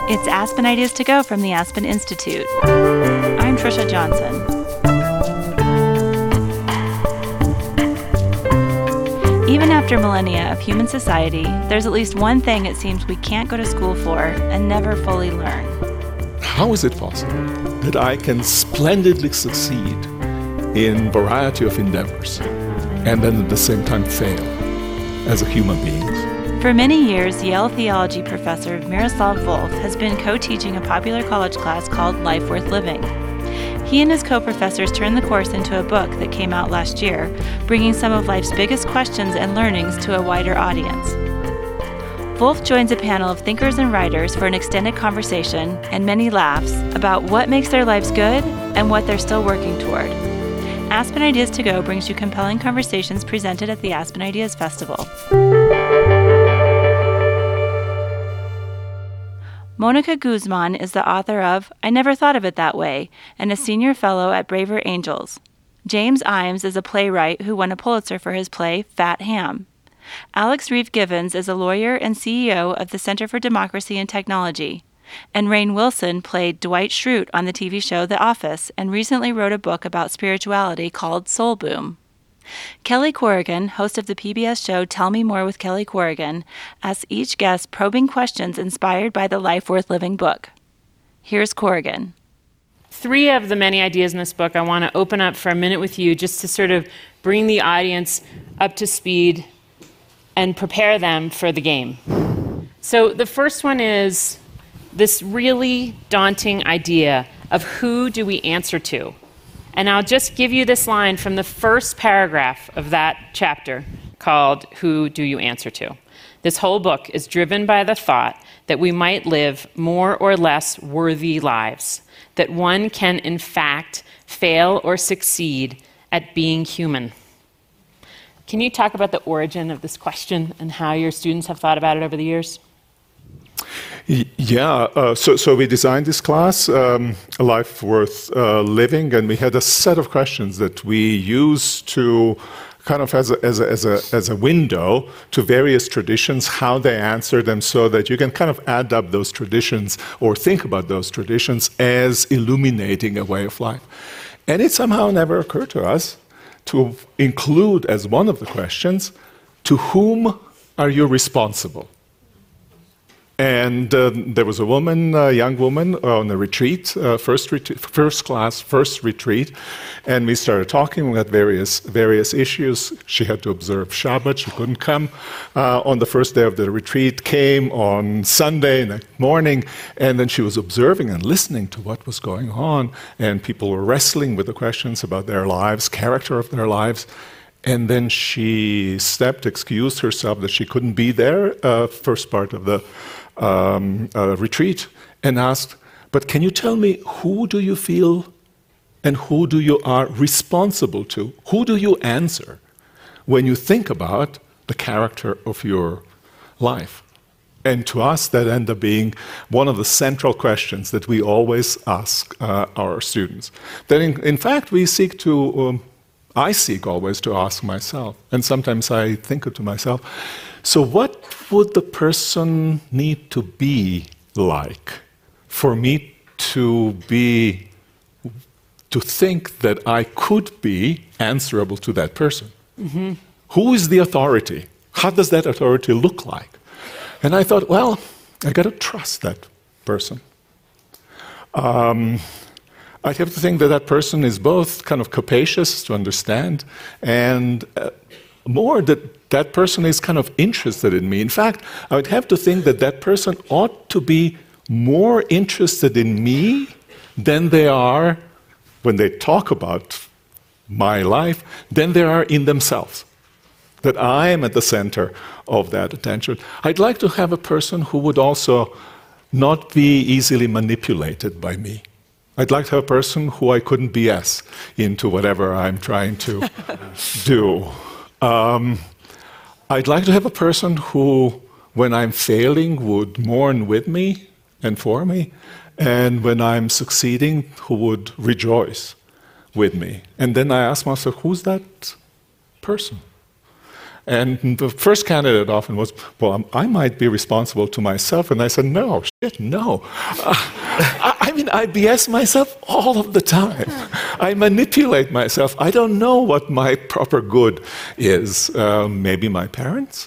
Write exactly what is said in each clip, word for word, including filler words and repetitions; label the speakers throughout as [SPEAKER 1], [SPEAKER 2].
[SPEAKER 1] It's Aspen Ideas to Go from the Aspen Institute. I'm Trisha Johnson. Even after millennia of human society, there's at least one thing it seems we can't go to school for and never fully learn.
[SPEAKER 2] How is it possible that I can splendidly succeed in a variety of endeavors and then at the same time fail as a human being?
[SPEAKER 1] For many years, Yale theology professor Miroslav Volf has been co-teaching a popular college class called Life Worth Living. He and his co-professors turned the course into a book that came out last year, bringing some of life's biggest questions and learnings to a wider audience. Volf joins a panel of thinkers and writers for an extended conversation and many laughs about what makes their lives good and what they're still working toward. Aspen Ideas to Go brings you compelling conversations presented at the Aspen Ideas Festival. Monica Guzman is the author of I Never Thought of It That Way and a senior fellow at Braver Angels. James Imes is a playwright who won a Pulitzer for his play Fat Ham. Alex Reeve-Givens is a lawyer and C E O of the Center for Democracy and Technology. And Rainn Wilson played Dwight Schrute on the T V show The Office and recently wrote a book about spirituality called Soul Boom. Kelly Corrigan, host of the P B S show Tell Me More with Kelly Corrigan, asks each guest probing questions inspired by the Life Worth Living book. Here's Corrigan.
[SPEAKER 3] Three of the many ideas in this book I want to open up for a minute with you just to sort of bring the audience up to speed and prepare them for the game. So the first one is this really daunting idea of who do we answer to? And I'll just give you this line from the first paragraph of that chapter called Who Do You Answer To? This whole book is driven by the thought that we might live more or less worthy lives, that one can in fact fail or succeed at being human. Can you talk about the origin of this question and how your students have thought about it over the years?
[SPEAKER 2] Yeah, uh, so, so we designed this class, um, A Life Worth uh, Living, and we had a set of questions that we used to kind of as a, as a, as a, as a window to various traditions, how they answer them so that you can kind of add up those traditions or think about those traditions as illuminating a way of life. And it somehow never occurred to us to include as one of the questions, to whom are you responsible? And uh, there was a woman, a young woman, on a retreat, uh, first, ret- first class, first retreat, and we started talking. We had various various issues. She had to observe Shabbat. She couldn't come uh, on the first day of the retreat. Came on Sunday night morning, and then she was observing and listening to what was going on. And people were wrestling with the questions about their lives, character of their lives. And then she stepped, excused herself that she couldn't be there, uh, first part of the Um, uh, retreat, and asked, but can you tell me who do you feel and who do you are responsible to? Who do you answer when you think about the character of your life? And to us, that ended up being one of the central questions that we always ask uh, our students. That in, in fact, we seek to, um, I seek always to ask myself, and sometimes I think to myself, so what would the person need to be like for me to be, to think that I could be answerable to that person? Mm-hmm. Who is the authority? How does that authority look like? And I thought, well, I got to trust that person. Um, I have to think that that person is both kind of capacious to understand and uh, more that that person is kind of interested in me. In fact, I would have to think that that person ought to be more interested in me than they are when they talk about my life, than they are in themselves. That I am at the center of that attention. I'd like to have a person who would also not be easily manipulated by me. I'd like to have a person who I couldn't B S into whatever I'm trying to do. Um, I'd like to have a person who, when I'm failing, would mourn with me and for me, and when I'm succeeding, who would rejoice with me. And then I ask myself, who's that person? And the first candidate often was, well, um, I might be responsible to myself. And I said, no, shit, no. Uh, I, I mean, I B S myself all of the time. I manipulate myself. I don't know what my proper good is. Uh, maybe my parents?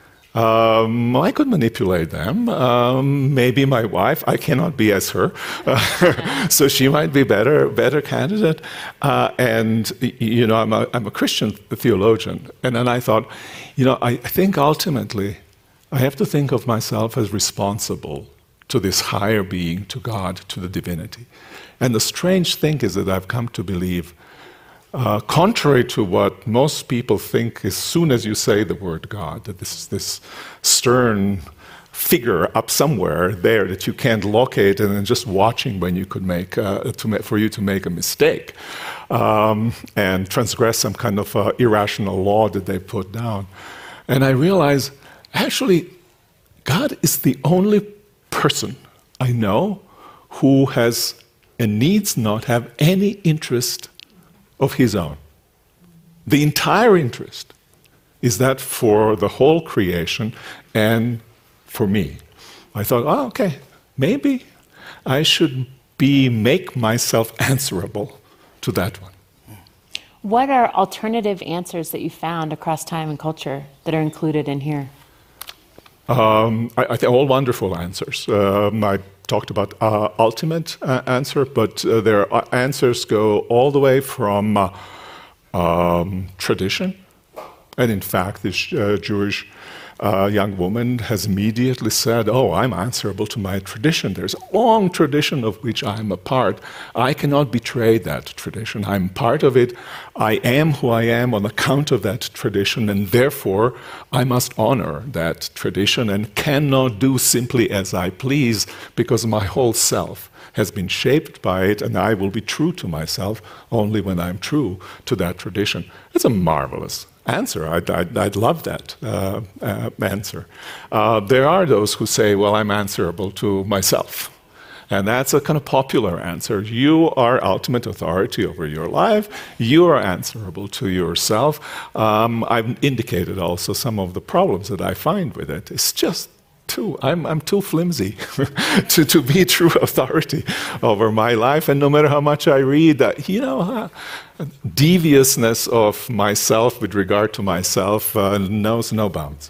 [SPEAKER 2] Um, I could manipulate them. Um, maybe my wife. I cannot be as her, uh, so she might be better, better candidate. Uh, and you know, I'm a, I'm a Christian theologian, and then I thought, you know, I think ultimately, I have to think of myself as responsible to this higher being, to God, to the divinity. And the strange thing is that I've come to believe, Uh, contrary to what most people think as soon as you say the word God, that this is this stern figure up somewhere there that you can't locate and then just watching when you could make, uh, to ma- for you to make a mistake um, and transgress some kind of uh, irrational law that they put down. And I realize, actually, God is the only person I know who has and needs not have any interest of his own. The entire interest is that for the whole creation and for me. I thought, oh, okay, maybe I should be make myself answerable to that one.
[SPEAKER 3] What are alternative answers that you found across time and culture that are included in here?
[SPEAKER 2] Um, I, I think all wonderful answers. Um, I talked about uh, ultimate uh, answer, but uh, their uh, answers go all the way from uh, um, tradition. And in fact, this uh, Jewish uh, young woman has immediately said, oh, I'm answerable to my tradition. There's a long tradition of which I'm a part. I cannot betray that tradition. I'm part of it. I am who I am on account of that tradition, and therefore I must honor that tradition and cannot do simply as I please, because my whole self has been shaped by it, and I will be true to myself only when I'm true to that tradition. It's a marvelous answer. I'd, I'd, I'd love that uh, uh, answer. Uh, there are those who say, well, I'm answerable to myself. And that's a kind of popular answer. You are ultimate authority over your life. You are answerable to yourself. Um, I've indicated also some of the problems that I find with it. It's just too, I'm, I'm too flimsy to, to be true authority over my life. And no matter how much I read, that, you know, uh, deviousness of myself with regard to myself uh, knows no bounds.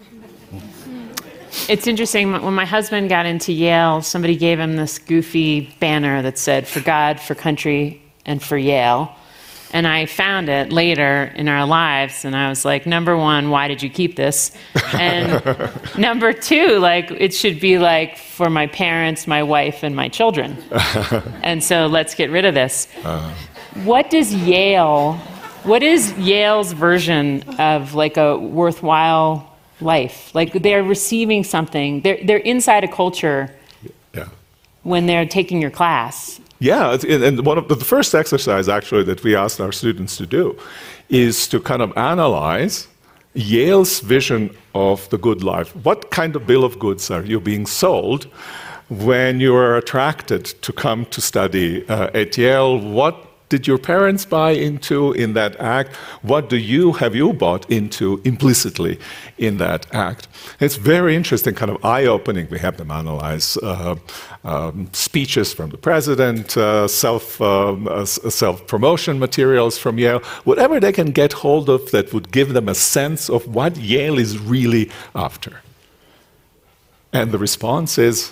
[SPEAKER 3] It's interesting, when my husband got into Yale, somebody gave him this goofy banner that said, for God, for country, and for Yale. And I found it later in our lives, and I was like, number one, why did you keep this? And number two, like, it should be like, for my parents, my wife, and my children. And so let's get rid of this. Uh. What does Yale, what is Yale's version of like a worthwhile life? Like, they're receiving something, they're, they're inside a culture yeah. when they're taking your class.
[SPEAKER 2] Yeah, and one of the first exercise actually that we asked our students to do is to kind of analyze Yale's vision of the good life. What kind of bill of goods are you being sold when you are attracted to come to study uh, at Yale? What did your parents buy into in that act? What do you have you bought into implicitly in that act? It's very interesting, kind of eye-opening. We have them analyze uh, um, speeches from the president, uh, self um, uh, self-promotion materials from Yale, whatever they can get hold of that would give them a sense of what Yale is really after. And the response is,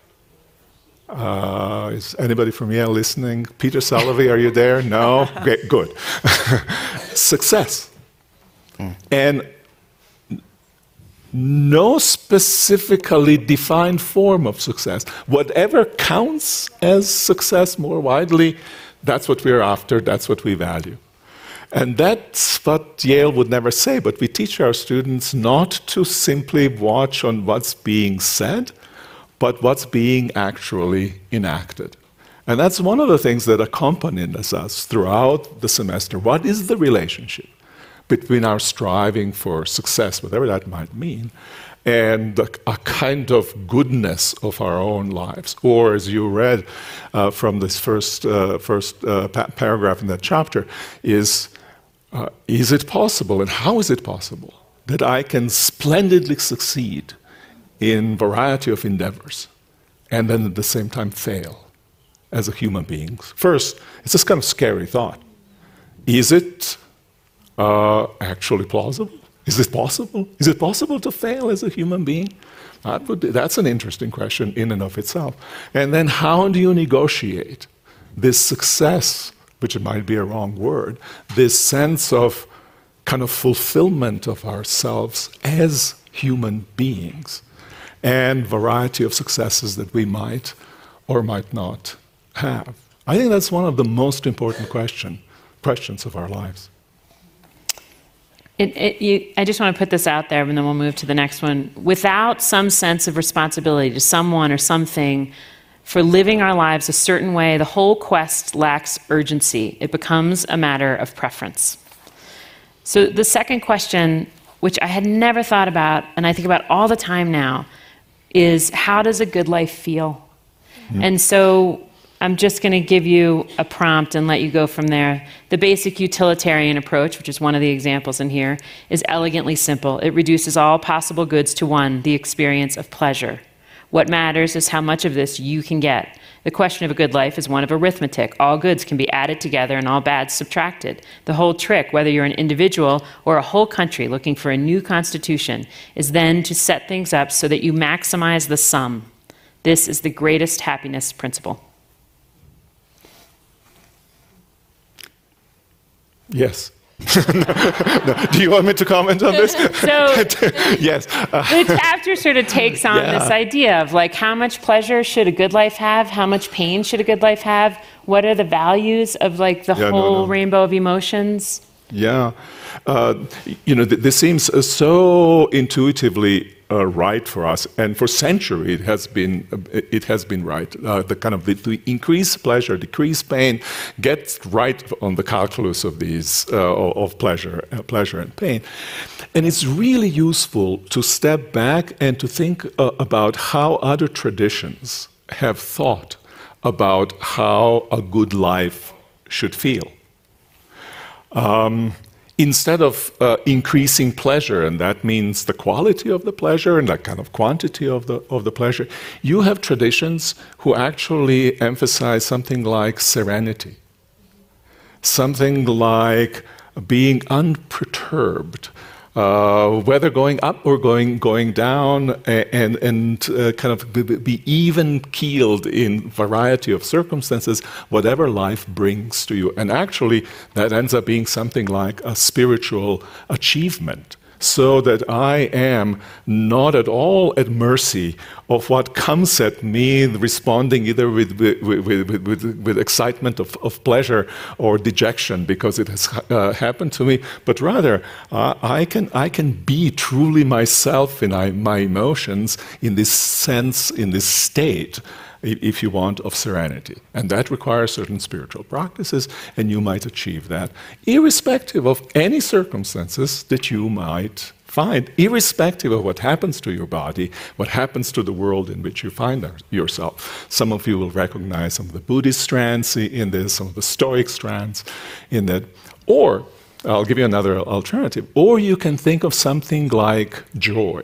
[SPEAKER 2] Uh, is anybody from Yale listening? Peter Salovey, are you there? No? Okay, good. Success. Mm. And no specifically defined form of success. Whatever counts as success more widely, that's what we're after, that's what we value. And that's what Yale would never say, but we teach our students not to simply watch on what's being said, but what's being actually enacted. And that's one of the things that accompanies us throughout the semester. What is the relationship between our striving for success, whatever that might mean, and a, a kind of goodness of our own lives? Or, as you read uh, from this first, uh, first uh, pa- paragraph in that chapter, is, uh, is it possible, and how is it possible, that I can splendidly succeed in variety of endeavors and then at the same time fail as a human being. First, it's this kind of scary thought. Is it uh, actually plausible? Is it possible? Is it possible to fail as a human being? That would be, that's an interesting question in and of itself. And then how do you negotiate this success, which might be a wrong word, this sense of kind of fulfillment of ourselves as human beings, and variety of successes that we might or might not have? I think that's one of the most important question, questions of our lives.
[SPEAKER 3] It, it, you, I just want to put this out there, and then we'll move to the next one. Without some sense of responsibility to someone or something for living our lives a certain way, the whole quest lacks urgency. It becomes a matter of preference. So the second question, which I had never thought about, and I think about all the time now, is how does a good life feel? Mm. And so I'm just going to give you a prompt and let you go from there. The basic utilitarian approach, which is one of the examples in here, is elegantly simple. It reduces all possible goods to one, the experience of pleasure. What matters is how much of this you can get. The question of a good life is one of arithmetic. All goods can be added together and all bads subtracted. The whole trick, whether you're an individual or a whole country looking for a new constitution, is then to set things up so that you maximize the sum. This is the greatest happiness principle.
[SPEAKER 2] Yes. No. Do you want me to comment on this?
[SPEAKER 3] So
[SPEAKER 2] yes. Uh,
[SPEAKER 3] the chapter sort of takes on
[SPEAKER 2] yeah.
[SPEAKER 3] this idea of like how much pleasure should a good life have? How much pain should a good life have? What are the values of like the
[SPEAKER 2] yeah,
[SPEAKER 3] whole
[SPEAKER 2] no, no.
[SPEAKER 3] rainbow of emotions?
[SPEAKER 2] Yeah. Uh, you know, th- this seems uh, so intuitively uh, right for us, and for centuries it has been uh, it has been right. Uh, the kind of the, to increase pleasure, decrease pain, get right on the calculus of these uh, of pleasure, uh, pleasure and pain, and it's really useful to step back and to think uh, about how other traditions have thought about how a good life should feel. Um, instead of uh, increasing pleasure, and that means the quality of the pleasure and that kind of quantity of the of the pleasure, you have traditions who actually emphasize something like serenity, something like being unperturbed, uh, whether going up or going going down, and and uh, kind of be, be even keeled in variety of circumstances, whatever life brings to you. And actually, that ends up being something like a spiritual achievement, so that I am not at all at mercy of what comes at me, responding either with, with, with, with, with excitement of, of pleasure or dejection because it has uh, happened to me, but rather uh, I can I can be truly myself in I, my emotions in this sense, in this state, if you want, of serenity. And that requires certain spiritual practices, and you might achieve that, irrespective of any circumstances that you might find, irrespective of what happens to your body, what happens to the world in which you find yourself. Some of you will recognize some of the Buddhist strands in this, some of the Stoic strands in that. Or, I'll give you another alternative, or you can think of something like joy.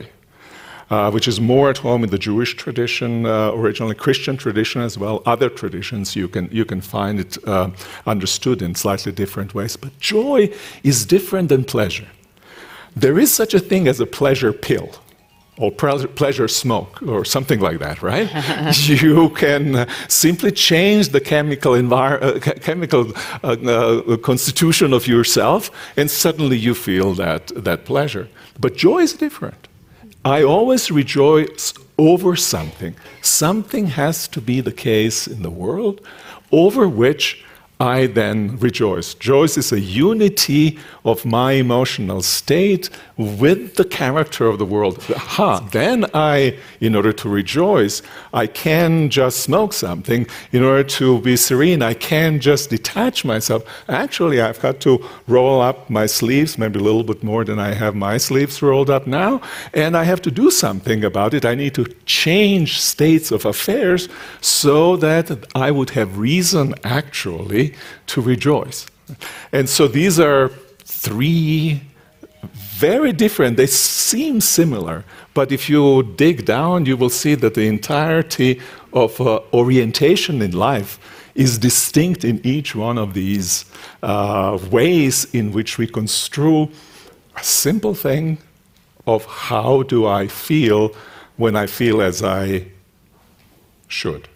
[SPEAKER 2] Uh, which is more at home in the Jewish tradition, uh, originally Christian tradition as well. Other traditions you can you can find it uh, understood in slightly different ways. But joy is different than pleasure. There is such a thing as a pleasure pill, or pre- pleasure smoke, or something like that, right? You can simply change the chemical envir- uh, chemical uh, uh, constitution of yourself, and suddenly you feel that that pleasure. But joy is different. I always rejoice over something. Something has to be the case in the world over which I then rejoice. Joy is a unity of my emotional state with the character of the world. Aha, then I, in order to rejoice, I can just smoke something. In order to be serene, I can just detach myself. Actually, I've got to roll up my sleeves, maybe a little bit more than I have my sleeves rolled up now, and I have to do something about it. I need to change states of affairs so that I would have reason, actually, to rejoice. And so these are three very different. They seem similar, but if you dig down, you will see that the entirety of uh, orientation in life is distinct in each one of these uh, ways in which we construe a simple thing of how do I feel when I feel as I should.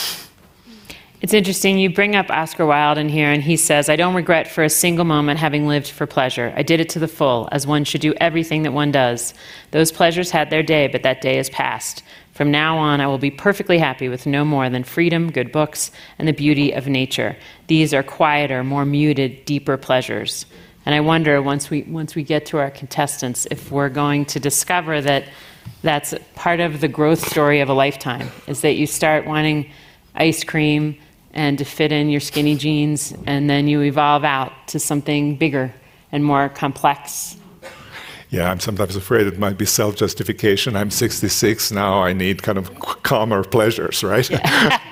[SPEAKER 3] It's interesting, you bring up Oscar Wilde in here, and he says, I don't regret for a single moment having lived for pleasure. I did it to the full, as one should do everything that one does. Those pleasures had their day, but that day is past. From now on, I will be perfectly happy with no more than freedom, good books, and the beauty of nature. These are quieter, more muted, deeper pleasures. And I wonder, once we, once we get to our contestants, if we're going to discover that that's part of the growth story of a lifetime, is that you start wanting ice cream and to fit in your skinny jeans, and then you evolve out to something bigger and more complex.
[SPEAKER 2] Yeah, I'm sometimes afraid it might be self-justification. I'm sixty-six now, I need kind of calmer pleasures, right? Yeah.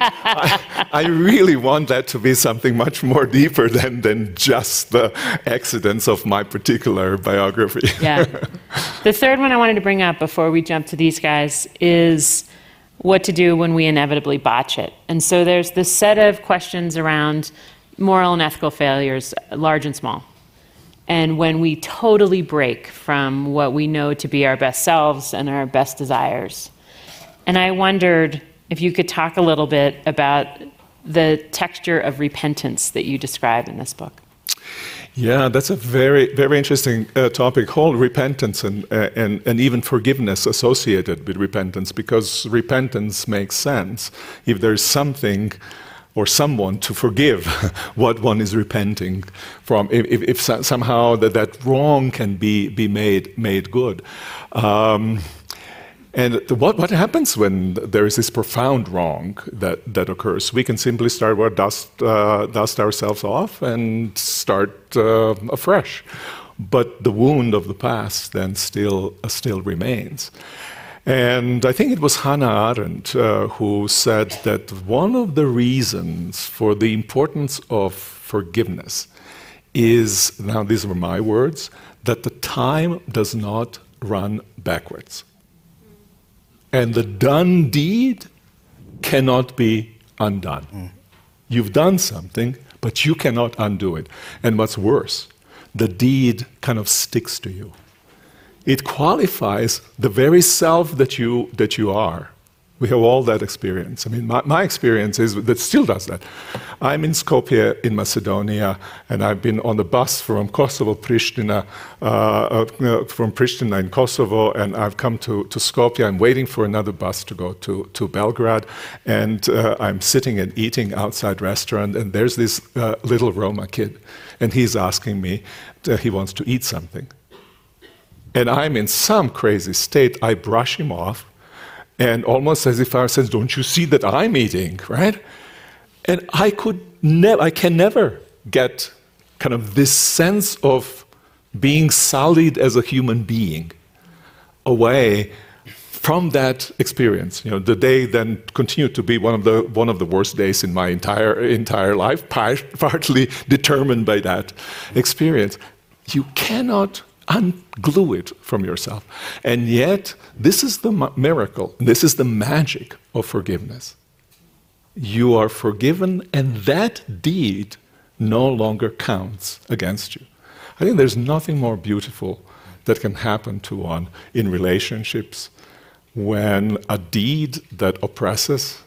[SPEAKER 2] I, I really want that to be something much more deeper than, than just the accidents of my particular biography.
[SPEAKER 3] Yeah. The third one I wanted to bring up before we jump to these guys is what to do when we inevitably botch it. And so there's this set of questions around moral and ethical failures, large and small. And when we totally break from what we know to be our best selves and our best desires. And I wondered if you could talk a little bit about the texture of repentance that you describe in this book.
[SPEAKER 2] Yeah, that's a very, very interesting uh, topic, whole repentance and, uh, and, and even forgiveness associated with repentance, because repentance makes sense if there's something or someone to forgive what one is repenting from, if, if, if so, somehow that, that wrong can be, be made, made good. Um, And the, what, what happens when there is this profound wrong that, that occurs? We can simply start, well, dust, uh, dust ourselves off and start uh, afresh. But the wound of the past then still, uh, still remains. And I think it was Hannah Arendt uh, who said that one of the reasons for the importance of forgiveness is, now these were my words, that the time does not run backwards. And the done deed cannot be undone. Mm. You've done something, but you cannot undo it. And what's worse, the deed kind of sticks to you. It qualifies the very self that you, that you are. We have all that experience. I mean, my, my experience is that still does that. I'm in Skopje in Macedonia, and I've been on the bus from Kosovo, Pristina, uh, uh, from Pristina in Kosovo, and I've come to, to Skopje. I'm waiting for another bus to go to, to Belgrade, and uh, I'm sitting and eating outside restaurant, and there's this uh, little Roma kid, and he's asking me, uh, he wants to eat something. And I'm in some crazy state. I brush him off, and almost as if I said, don't you see that I'm eating, right? And I could never, I can never get kind of this sense of being sullied as a human being away from that experience. You know, the day then continued to be one of the one of the worst days in my entire entire life, part, partly determined by that experience. You cannot unglue it from yourself. And yet, this is the miracle, this is the magic of forgiveness. You are forgiven, and that deed no longer counts against you. I think there's nothing more beautiful that can happen to one in relationships when a deed that oppresses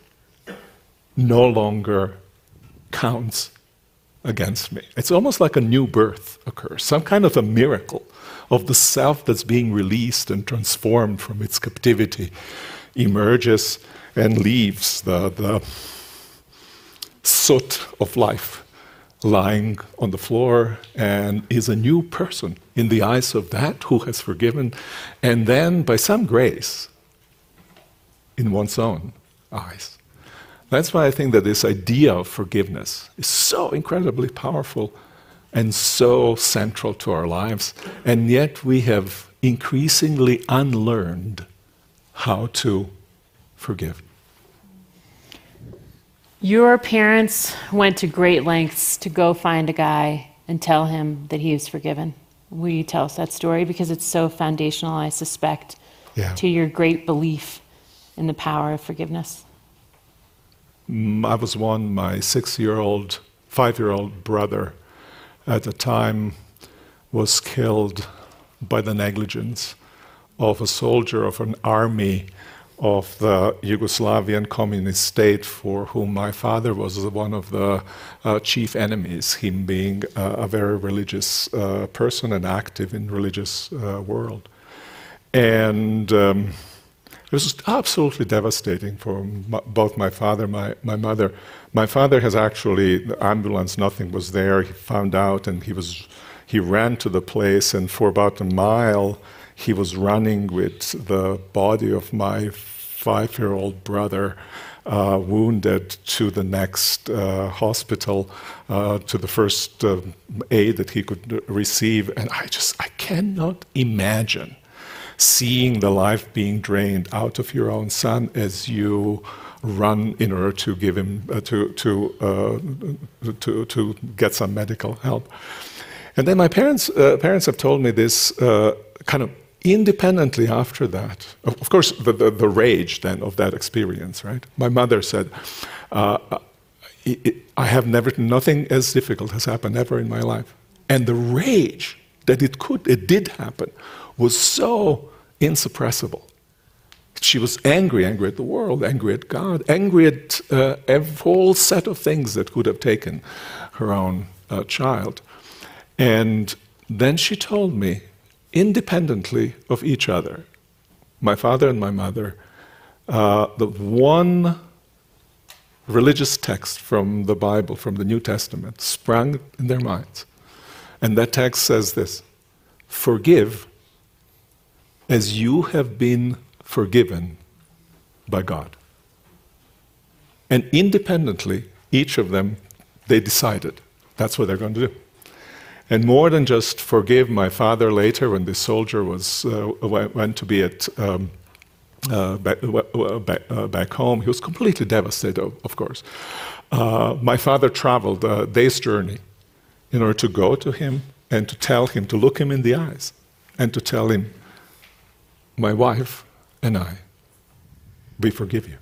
[SPEAKER 2] no longer counts against me. It's almost like a new birth occurs, some kind of a miracle of the self that's being released and transformed from its captivity, emerges and leaves the, the soot of life lying on the floor and is a new person in the eyes of that who has forgiven, and then by some grace in one's own eyes. That's why I think that this idea of forgiveness is so incredibly powerful and so central to our lives, and yet we have increasingly unlearned how to forgive.
[SPEAKER 3] Your parents went to great lengths to go find a guy and tell him that he was forgiven. will you tell us that story? Because it's so foundational, I suspect,
[SPEAKER 2] Yeah.
[SPEAKER 3] to your great belief in the power of forgiveness.
[SPEAKER 2] Mm, I was one, my six-year-old, five-year-old brother at the time was killed by the negligence of a soldier of an army of the Yugoslavian communist state for whom my father was one of the uh, chief enemies, him being uh, a very religious uh, person and active in religious uh, world. And um, it was absolutely devastating for m- both my father and my, my mother. My father has actually, the ambulance, nothing was there. He found out and he was, he ran to the place, and for about a mile he was running with the body of my five-year-old brother uh, wounded to the next uh, hospital, uh, to the first uh, aid that he could receive. And I just, I cannot imagine seeing the life being drained out of your own son as you run in order to give him, uh, to, to, uh, to, to get some medical help. And then my parents, uh, parents have told me this uh, kind of independently after that. Of of course, the, the, the rage then of that experience, right? My mother said, uh, it, it, I have never, nothing as difficult has happened ever in my life. And the rage that it could, it did happen, was so insuppressible. She was angry, angry at the world, angry at God, angry at uh, a whole set of things that could have taken her own uh, child. And then she told me, independently of each other, my father and my mother, uh, the one religious text from the Bible, from the New Testament, sprang in their minds. And that text says this: forgive as you have been forgiven by God. And independently, each of them, they decided that's what they're going to do. And more than just forgive my father later when the soldier was uh, went to be at um, uh, back, uh, back, uh, back home, he was completely devastated, of, of course. Uh, my father traveled a day's journey in order to go to him and to tell him, to look him in the eyes, and to tell him, my wife and I, we forgive you.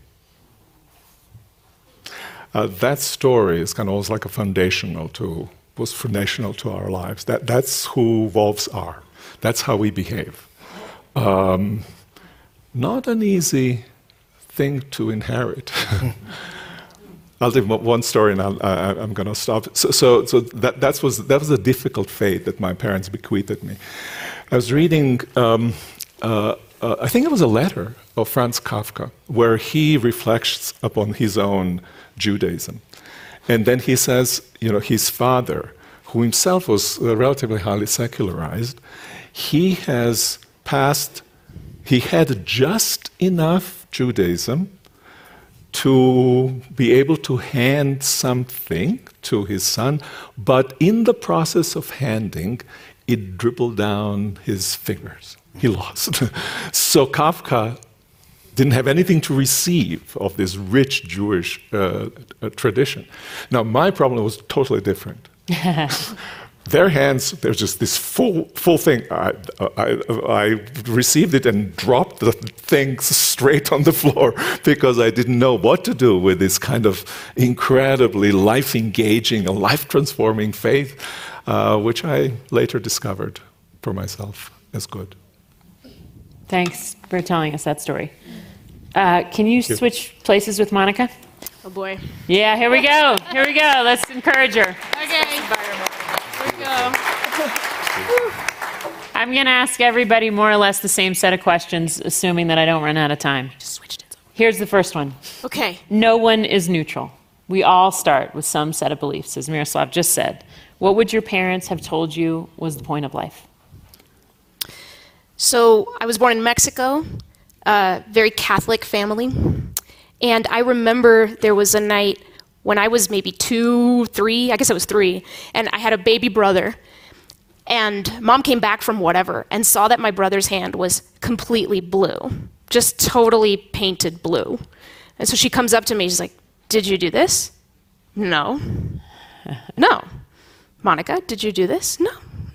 [SPEAKER 2] Uh, that story is kind of almost like a foundational to was foundational to our lives. That, that's who wolves are. That's how we behave. Um, not an easy thing to inherit. I'll tell you one story and I'll, I, I'm going to stop. So, so, so that, that, was, that was a difficult fate that my parents bequeathed me. I was reading, um, uh, uh, I think it was a letter of Franz Kafka, where he reflects upon his own Judaism. And then he says, you know, his father, who himself was uh, relatively highly secularized, he has passed, he had just enough Judaism to be able to hand something to his son, but in the process of handing, it dribbled down his fingers. He lost. So Kafka didn't have anything to receive of this rich Jewish uh, uh, tradition. Now, my problem was totally different. Their hands, there's just this full full thing. I, I, I received it and dropped the thing straight on the floor because I didn't know what to do with this kind of incredibly life-engaging, life-transforming faith, uh, which I later discovered for myself as good.
[SPEAKER 3] Thanks for telling us that story. Uh, can you switch places with Monica?
[SPEAKER 4] Oh boy.
[SPEAKER 3] Yeah, here we go. Here we go. Let's encourage her.
[SPEAKER 4] Okay. Here we go.
[SPEAKER 3] I'm going to ask everybody more or less the same set of questions, assuming that I don't run out of time.
[SPEAKER 4] Just switched it.
[SPEAKER 3] Here's the first one.
[SPEAKER 4] Okay.
[SPEAKER 3] No one is neutral. We all start with some set of beliefs, as Miroslav just said. What would your parents have told you was the point of life?
[SPEAKER 4] So I was born in Mexico, a very Catholic family. And I remember there was a night when I was maybe two, three, I guess I was three, and I had a baby brother. And mom came back from whatever and saw that my brother's hand was completely blue, just totally painted blue. And so she comes up to me, she's like, "Did you do this?" "No." "No." "Monica, did you do this?" "No, no."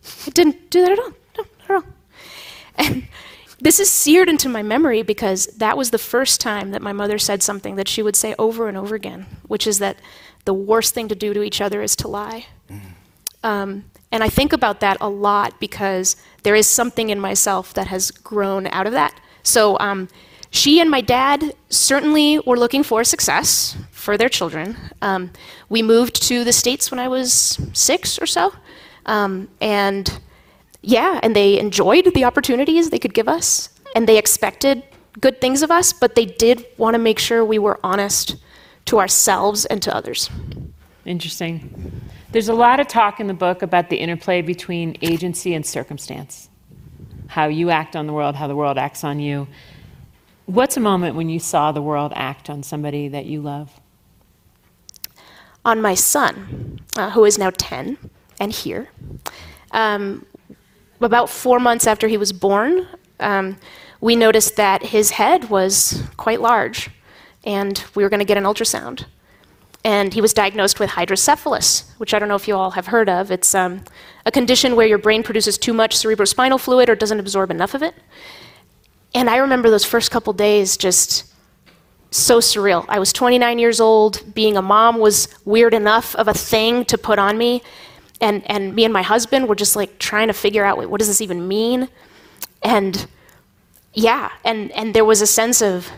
[SPEAKER 4] I didn't do that at all. No, not at all. And this is seared into my memory because that was the first time that my mother said something that she would say over and over again, which is that the worst thing to do to each other is to lie. Mm. Um, and I think about that a lot because there is something in myself that has grown out of that. So um, she and my dad certainly were looking for success for their children. Um, we moved to the States when I was six or so. Um, and yeah, and they enjoyed the opportunities they could give us, and they expected good things of us, but they did want to make sure we were honest to ourselves and to others.
[SPEAKER 3] Interesting. There's a lot of talk in the book about the interplay between agency and circumstance, how you act on the world, how the world acts on you. What's a moment when you saw the world act on somebody that you love?
[SPEAKER 4] On my son, uh, who is now ten and here. Um, About four months after he was born, um, we noticed that his head was quite large, and we were going to get an ultrasound. And he was diagnosed with hydrocephalus, which I don't know if you all have heard of. It's um, a condition where your brain produces too much cerebrospinal fluid or doesn't absorb enough of it. And I remember those first couple days just so surreal. I was twenty-nine years old. Being a mom was weird enough of a thing to put on me. And and me and my husband were just like trying to figure out, what does this even mean? And yeah, and, and there was a sense of,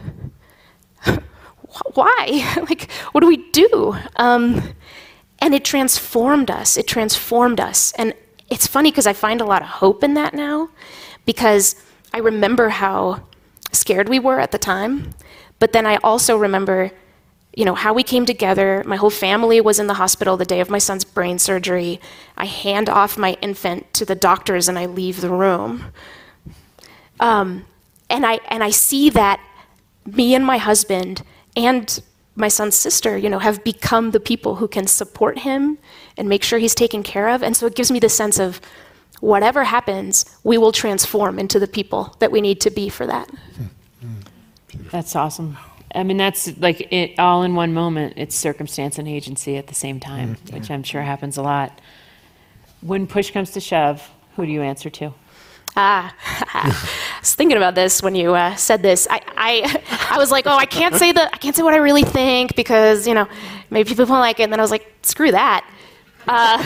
[SPEAKER 4] why? Like, what do we do? Um, and it transformed us. It transformed us. And it's funny because I find a lot of hope in that now, because I remember how scared we were at the time, but then I also remember, you know, how we came together. My whole family was in the hospital the day of my son's brain surgery. I hand off my infant to the doctors and I leave the room. Um, and I and I see that me and my husband and my son's sister, you know, have become the people who can support him and make sure he's taken care of. And so it gives me the sense of, whatever happens, we will transform into the people that we need to be for that.
[SPEAKER 3] That's awesome. I mean, that's like it all in one moment. It's circumstance and agency at the same time, mm-hmm. which I'm sure happens a lot. When push comes to shove, who do you answer to?
[SPEAKER 4] Ah, I was thinking about this when you uh, said this. I, I, I was like, oh, I can't say the, I can't say what I really think because, you know, maybe people won't like it. And then I was like, screw that. Uh,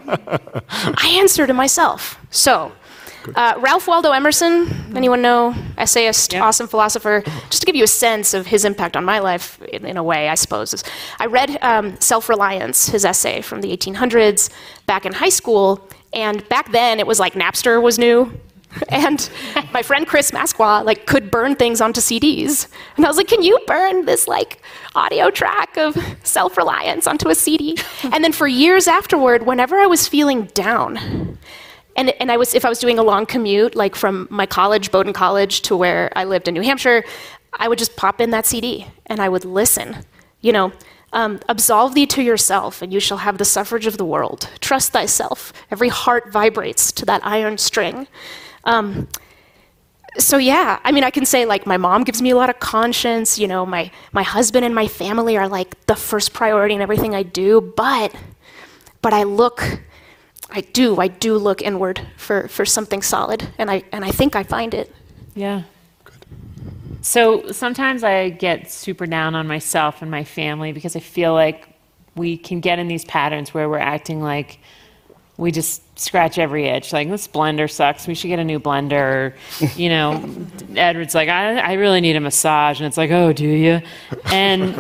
[SPEAKER 4] I answer to myself. So, uh, Ralph Waldo Emerson, anyone know? Essayist, yep. Awesome philosopher. Just to give you a sense of his impact on my life, in, in a way, I suppose. I read um, Self-Reliance, his essay from the eighteen hundreds, back in high school. And back then, it was like Napster was new. And my friend Chris Masqua like could burn things onto C Ds. And I was like, can you burn this like audio track of Self-Reliance onto a C D? And then for years afterward, whenever I was feeling down, and, and I was if I was doing a long commute, like from my college, Bowdoin College, to where I lived in New Hampshire, I would just pop in that C D and I would listen. You know, um, absolve thee to yourself, and you shall have the suffrage of the world. Trust thyself. Every heart vibrates to that iron string. Um, so yeah, I mean, I can say like my mom gives me a lot of conscience, you know, my, my husband and my family are like the first priority in everything I do, but, but I look, I do, I do look inward for, for something solid, and I, and I think I find it.
[SPEAKER 3] Yeah. Good. So sometimes I get super down on myself and my family because I feel like we can get in these patterns where we're acting like we just scratch every itch. Like, this blender sucks. We should get a new blender. You know, Edward's like, I, I really need a massage. And it's like, oh, do you? And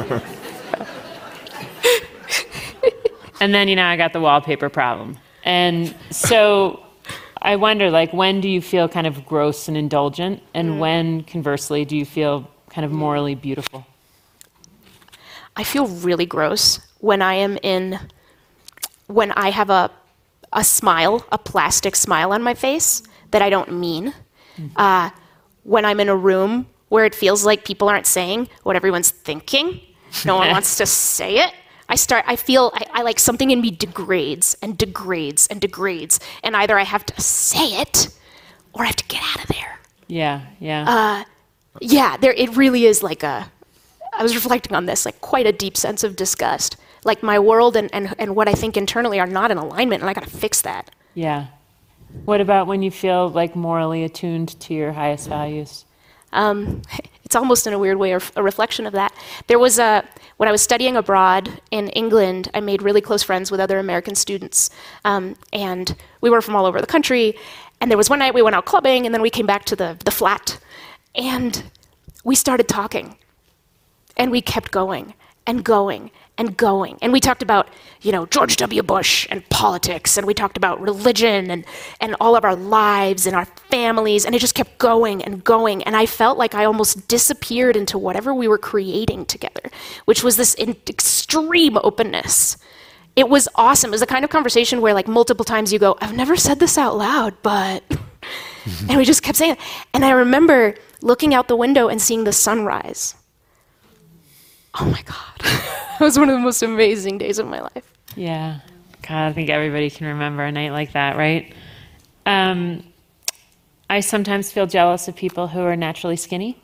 [SPEAKER 3] and then, you know, I got the wallpaper problem. And so I wonder, like, when do you feel kind of gross and indulgent? And mm. when, conversely, do you feel kind of morally beautiful?
[SPEAKER 4] I feel really gross when I am in, when I have a a smile, a plastic smile on my face that I don't mean. Mm-hmm. Uh, when I'm in a room where it feels like people aren't saying what everyone's thinking, no one wants to say it, I start, I feel, I, I like something in me degrades and degrades and degrades. And either I have to say it or I have to get out of there.
[SPEAKER 3] Yeah, yeah.
[SPEAKER 4] Uh, yeah, there, it really is like a, I was reflecting on this, like quite a deep sense of disgust. Like my world and, and, and what I think internally are not in alignment, and I gotta fix that.
[SPEAKER 3] Yeah. What about when you feel like morally attuned to your highest values?
[SPEAKER 4] Um, it's almost in a weird way a, a reflection of that. There was a, when I was studying abroad in England, I made really close friends with other American students. Um, and we were from all over the country. And there was one night we went out clubbing, and then we came back to the, the flat. And we started talking. And we kept going and going and going. And we talked about, you know, George W. Bush and politics, and we talked about religion and, and all of our lives and our families, and it just kept going and going. And I felt like I almost disappeared into whatever we were creating together, which was this in extreme openness. It was awesome. It was the kind of conversation where like multiple times you go, I've never said this out loud, but... and we just kept saying it. And I remember looking out the window and seeing the sunrise. Oh my God. It was one of the most amazing days of my life.
[SPEAKER 3] Yeah. God, I think everybody can remember a night like that, right? Um, I sometimes feel jealous of people who are naturally skinny.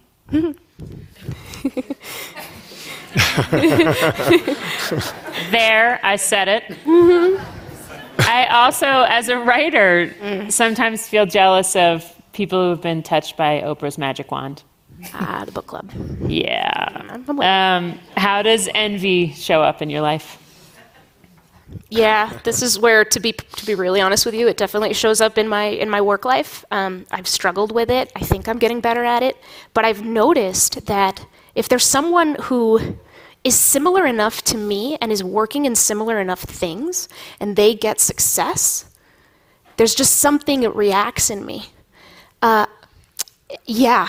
[SPEAKER 3] There, I said it. Mm-hmm. I also, as a writer, mm. sometimes feel jealous of people who have been touched by Oprah's magic wand.
[SPEAKER 4] Ah, the book club.
[SPEAKER 3] Yeah. Um, how does envy show up in your life?
[SPEAKER 4] Yeah, this is where, to be to be really honest with you, it definitely shows up in my in my work life. Um, I've struggled with it. I think I'm getting better at it. But I've noticed that if there's someone who is similar enough to me and is working in similar enough things, and they get success, there's just something that reacts in me. Uh, yeah.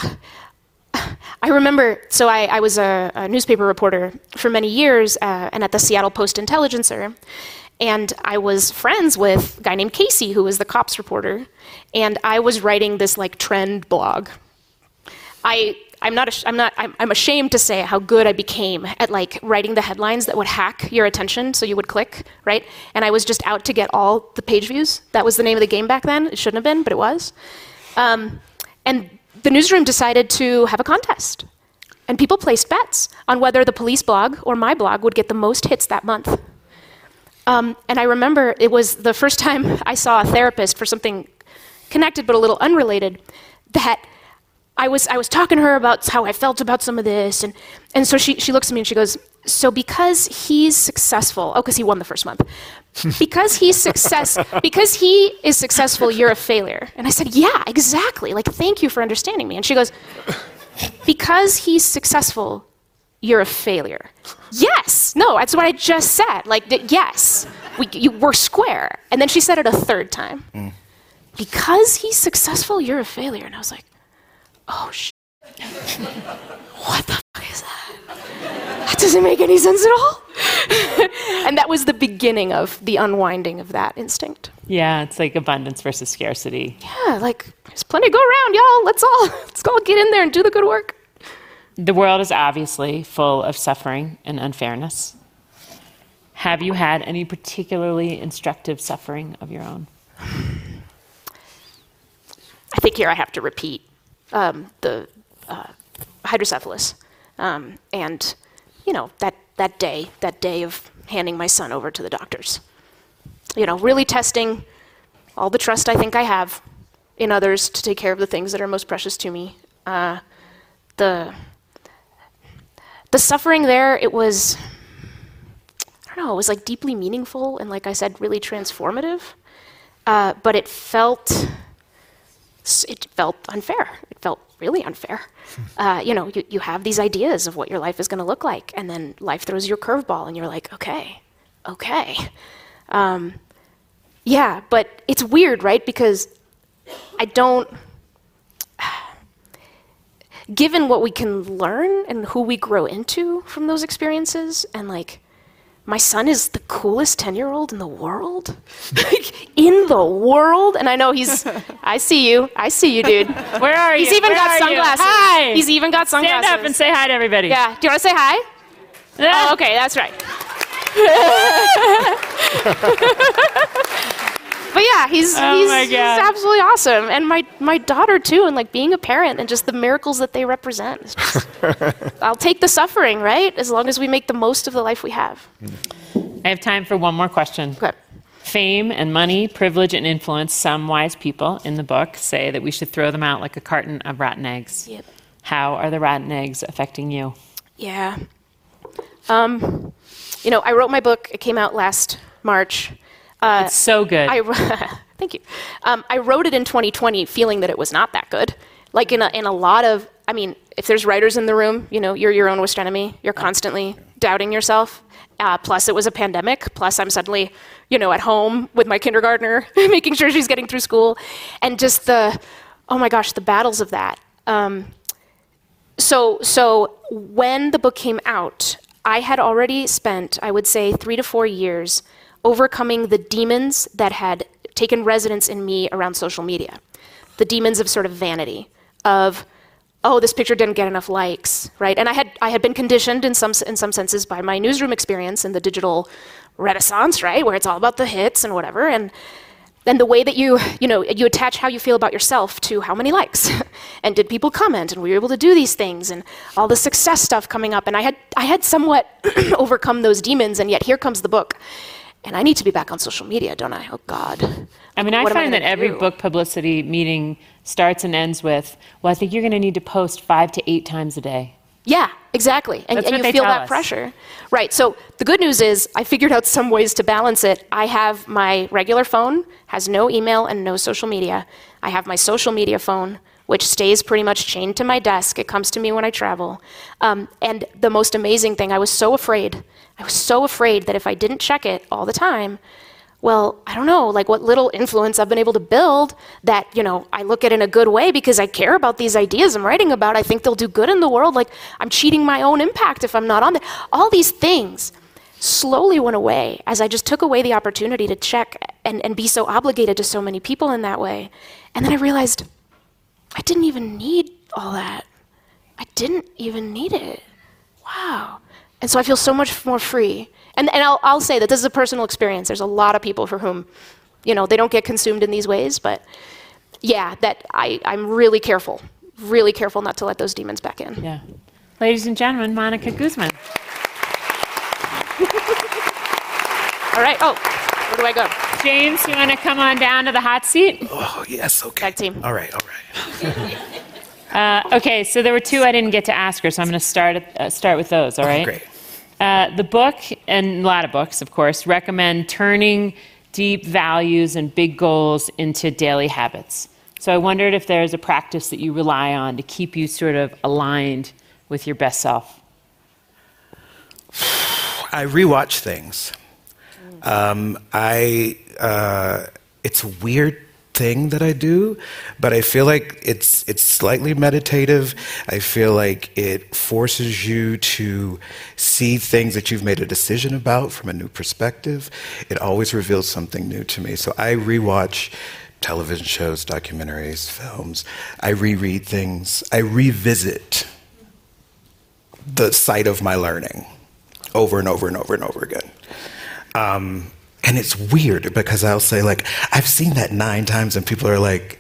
[SPEAKER 4] I remember, so I, I was a, a newspaper reporter for many years, uh, and at the Seattle Post-Intelligencer, and I was friends with a guy named Casey, who was the cops reporter, and I was writing this like trend blog. I, I'm not, ash- I'm not, I'm, I'm ashamed to say how good I became at like writing the headlines that would hack your attention, so you would click, right? And I was just out to get all the page views. That was the name of the game back then. It shouldn't have been, but it was. Um, and the newsroom decided to have a contest, and people placed bets on whether the police blog or my blog would get the most hits that month. Um, and I remember it was the first time I saw a therapist for something connected but a little unrelated, that I was I was talking to her about how I felt about some of this, and, and so she, she looks at me and she goes, so because he's successful, oh, because he won the first month, because he's success, because he is successful, you're a failure. And I said, yeah, exactly. Like, thank you for understanding me. And she goes, because he's successful, you're a failure. Yes. No, that's what I just said. Like, th- yes, we, you, we're square. And then she said it a third time. Mm. Because he's successful, you're a failure. And I was like, oh, sh**. What the fuck is that? That doesn't make any sense at all. And that was the beginning of the unwinding of that instinct.
[SPEAKER 3] Yeah, it's like abundance versus scarcity.
[SPEAKER 4] Yeah, like, there's plenty to go around, y'all. Let's all, let's all get in there and do the good work.
[SPEAKER 3] The world is obviously full of suffering and unfairness. Have you had any particularly instructive suffering of your own?
[SPEAKER 4] I think here I have to repeat um, the uh, hydrocephalus. Um, and, you know, that, that day, that day of handing my son over to the doctors. You know, really testing all the trust I think I have in others to take care of the things that are most precious to me. Uh, the, the suffering there, it was, I don't know, it was like deeply meaningful and, like I said, really transformative. Uh, but it felt, it felt unfair. It felt really unfair. Uh, you know, you, you have these ideas of what your life is going to look like, and then life throws you a curveball, and you're like, okay, okay. Um, yeah, but it's weird, right? Because I don't, given what we can learn and who we grow into from those experiences, and like, my son is the coolest ten-year-old in the world. In the world? And I know he's, I see you. I see you, dude.
[SPEAKER 3] Where are you?
[SPEAKER 4] He's even
[SPEAKER 3] Where
[SPEAKER 4] got sunglasses.
[SPEAKER 3] You? Hi.
[SPEAKER 4] He's even got sunglasses.
[SPEAKER 3] Stand up and say hi to everybody.
[SPEAKER 4] Yeah. Do you want to say hi?
[SPEAKER 3] Yeah.
[SPEAKER 4] Oh, okay, that's right. But yeah, he's
[SPEAKER 3] oh
[SPEAKER 4] he's,
[SPEAKER 3] my
[SPEAKER 4] he's
[SPEAKER 3] God.
[SPEAKER 4] absolutely awesome. And my, my daughter, too, and like being a parent and just the miracles that they represent. It's just, I'll take the suffering, right? As long as we make the most of the life we have.
[SPEAKER 3] I have time for one more question.
[SPEAKER 4] Okay.
[SPEAKER 3] Fame and money, privilege and influence, some wise people in the book say that we should throw them out like a carton of rotten eggs.
[SPEAKER 4] Yep.
[SPEAKER 3] How are the rotten eggs affecting you?
[SPEAKER 4] Yeah. Um, you know, I wrote my book. It came out last March. Uh,
[SPEAKER 3] It's so good.
[SPEAKER 4] I, thank you. Um, I wrote it in twenty twenty feeling that it was not that good. Like in a, in a lot of, I mean, if there's writers in the room, you know, you're your own worst enemy. You're constantly doubting yourself. Uh, plus, it was a pandemic. Plus, I'm suddenly, you know, at home with my kindergartner, making sure she's getting through school. And just the, oh my gosh, the battles of that. Um, so, so when the book came out, I had already spent, I would say, three to four years overcoming the demons that had taken residence in me around social media. The demons of sort of vanity, of, oh, this picture didn't get enough likes, right? And I had I had been conditioned in some in some senses by my newsroom experience in the digital renaissance, right, where it's all about the hits and whatever, and then the way that you you know you attach how you feel about yourself to how many likes, and did people comment, and we were able to do these things, and all the success stuff coming up, and I had I had somewhat overcome those demons, and yet here comes the book, and I need to be back on social media, don't I? Oh God.
[SPEAKER 3] I mean, I
[SPEAKER 4] What am I
[SPEAKER 3] find that
[SPEAKER 4] gonna
[SPEAKER 3] every
[SPEAKER 4] do?
[SPEAKER 3] book publicity meeting starts and ends with, well, I think you're going to need to post five to eight times a day.
[SPEAKER 4] Yeah, exactly. And,
[SPEAKER 3] That's
[SPEAKER 4] and
[SPEAKER 3] what
[SPEAKER 4] you
[SPEAKER 3] they
[SPEAKER 4] feel
[SPEAKER 3] tell
[SPEAKER 4] that
[SPEAKER 3] us.
[SPEAKER 4] pressure. Right. So the good news is I figured out some ways to balance it. I have my regular phone, has no email and no social media. I have my social media phone, which stays pretty much chained to my desk. It comes to me when I travel. Um, and the most amazing thing, I was so afraid. I was so afraid that if I didn't check it all the time, well, I don't know, like what little influence I've been able to build that, you know, I look at in a good way because I care about these ideas I'm writing about. I think they'll do good in the world. Like I'm cheating my own impact if I'm not on there. All these things slowly went away as I just took away the opportunity to check and, and be so obligated to so many people in that way. And then I realized I didn't even need all that. I didn't even need it. Wow. And so I feel so much more free. And, and I'll, I'll say that this is a personal experience. There's a lot of people for whom, you know, they don't get consumed in these ways. But yeah, that I, I'm really careful, really careful not to let those demons back in.
[SPEAKER 3] Yeah. Ladies and gentlemen, Monica Guzman.
[SPEAKER 4] All right. Oh, where do I go?
[SPEAKER 3] James, you want to come on down to the hot seat?
[SPEAKER 5] Oh, yes, okay.
[SPEAKER 4] Tag team.
[SPEAKER 5] All right, all right.
[SPEAKER 3] Uh, okay, so there were two I didn't get to ask her, so I'm going to start at, uh, start with those, all
[SPEAKER 5] Okay,
[SPEAKER 3] right?
[SPEAKER 5] great.
[SPEAKER 3] Uh, the book, and a lot of books, of course, recommend turning deep values and big goals into daily habits. So I wondered if there's a practice that you rely on to keep you sort of aligned with your best self.
[SPEAKER 5] I rewatch things. Um, I uh, it's a weird thing that I do, but I feel like it's it's slightly meditative. I feel like it forces you to see things that you've made a decision about from a new perspective. It always reveals something new to me. So I rewatch television shows, documentaries, films. I reread things. I revisit the site of my learning over and over and over and over again. Um, and it's weird because I'll say, like, I've seen that nine times, and people are like,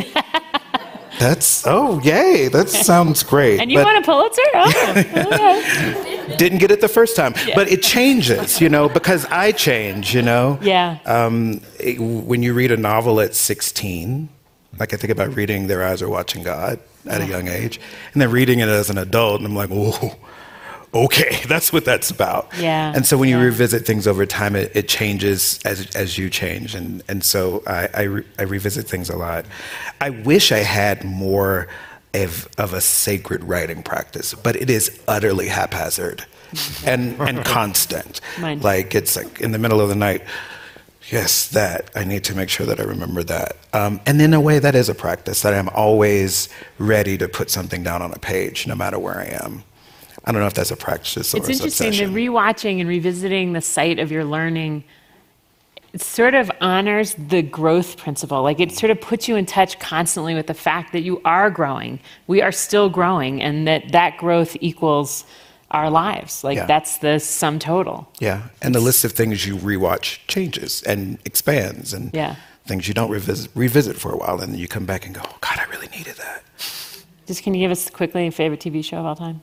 [SPEAKER 5] that's, oh, yay, that sounds great.
[SPEAKER 3] And you
[SPEAKER 5] But
[SPEAKER 3] won a Pulitzer? Oh, okay.
[SPEAKER 5] didn't get it the first time. But it changes, you know, because I change, you know?
[SPEAKER 3] Yeah.
[SPEAKER 5] Um, it- when you read a novel at sixteen, like I think about reading Their Eyes Are Watching God at a young age, and then reading it as an adult, and I'm like, whoa. Okay, that's what that's about.
[SPEAKER 3] Yeah,
[SPEAKER 5] And so when you
[SPEAKER 3] yeah.
[SPEAKER 5] revisit things over time, it, it changes as as you change, and and so I I, re, I revisit things a lot. I wish I had more of of a sacred writing practice, but it is utterly haphazard, and and constant.
[SPEAKER 3] Mine.
[SPEAKER 5] Like it's like in the middle of the night. Yes, that. I need to make sure that I remember that. Um, and in a way, that is a practice, that I'm always ready to put something down on a page, no matter where I am. I don't know if that's a practice or
[SPEAKER 3] It's
[SPEAKER 5] an
[SPEAKER 3] interesting, the
[SPEAKER 5] obsession.
[SPEAKER 3] rewatching and revisiting the site of your learning, it sort of honors the growth principle. Like it sort of puts you in touch constantly with the fact that you are growing. We are still growing, and that that growth equals our lives. Like
[SPEAKER 5] Yeah.
[SPEAKER 3] that's the sum total.
[SPEAKER 5] Yeah, and the list of things you rewatch changes and expands, and
[SPEAKER 3] Yeah.
[SPEAKER 5] things you don't revisit, revisit for a while, and then you come back and go, oh, God, I really needed that.
[SPEAKER 3] Just can you give us quickly a favorite T V show of all time?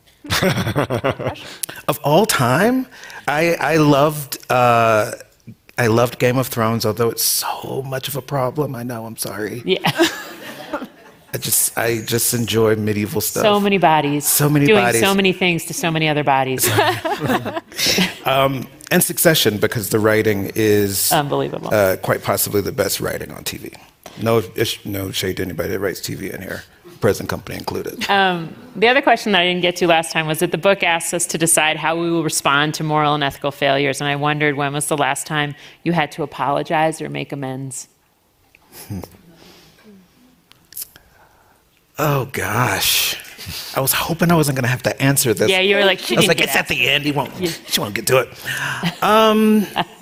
[SPEAKER 5] Of all time, I I loved uh, I loved Game of Thrones, although it's so much of a problem. I know, I'm sorry.
[SPEAKER 3] Yeah.
[SPEAKER 5] I just I just enjoy medieval stuff.
[SPEAKER 3] So many bodies.
[SPEAKER 5] So many
[SPEAKER 3] doing
[SPEAKER 5] bodies.
[SPEAKER 3] so many things to so many other bodies.
[SPEAKER 5] um, and Succession, because the writing is
[SPEAKER 3] unbelievable.
[SPEAKER 5] Uh, quite possibly the best writing on T V. No, no shade to anybody that writes T V in here, present company included.
[SPEAKER 3] Um, the other question that I didn't get to last time was that the book asks us to decide how we will respond to moral and ethical failures, and I wondered when was the last time you had to apologize or make amends?
[SPEAKER 5] Hmm. Oh gosh, I was hoping I wasn't going to have to answer this.
[SPEAKER 3] Yeah, you were like, she
[SPEAKER 5] I was
[SPEAKER 3] didn't
[SPEAKER 5] like,
[SPEAKER 3] get
[SPEAKER 5] it's at the end. He won't.
[SPEAKER 3] Yeah.
[SPEAKER 5] She won't get to it. Um,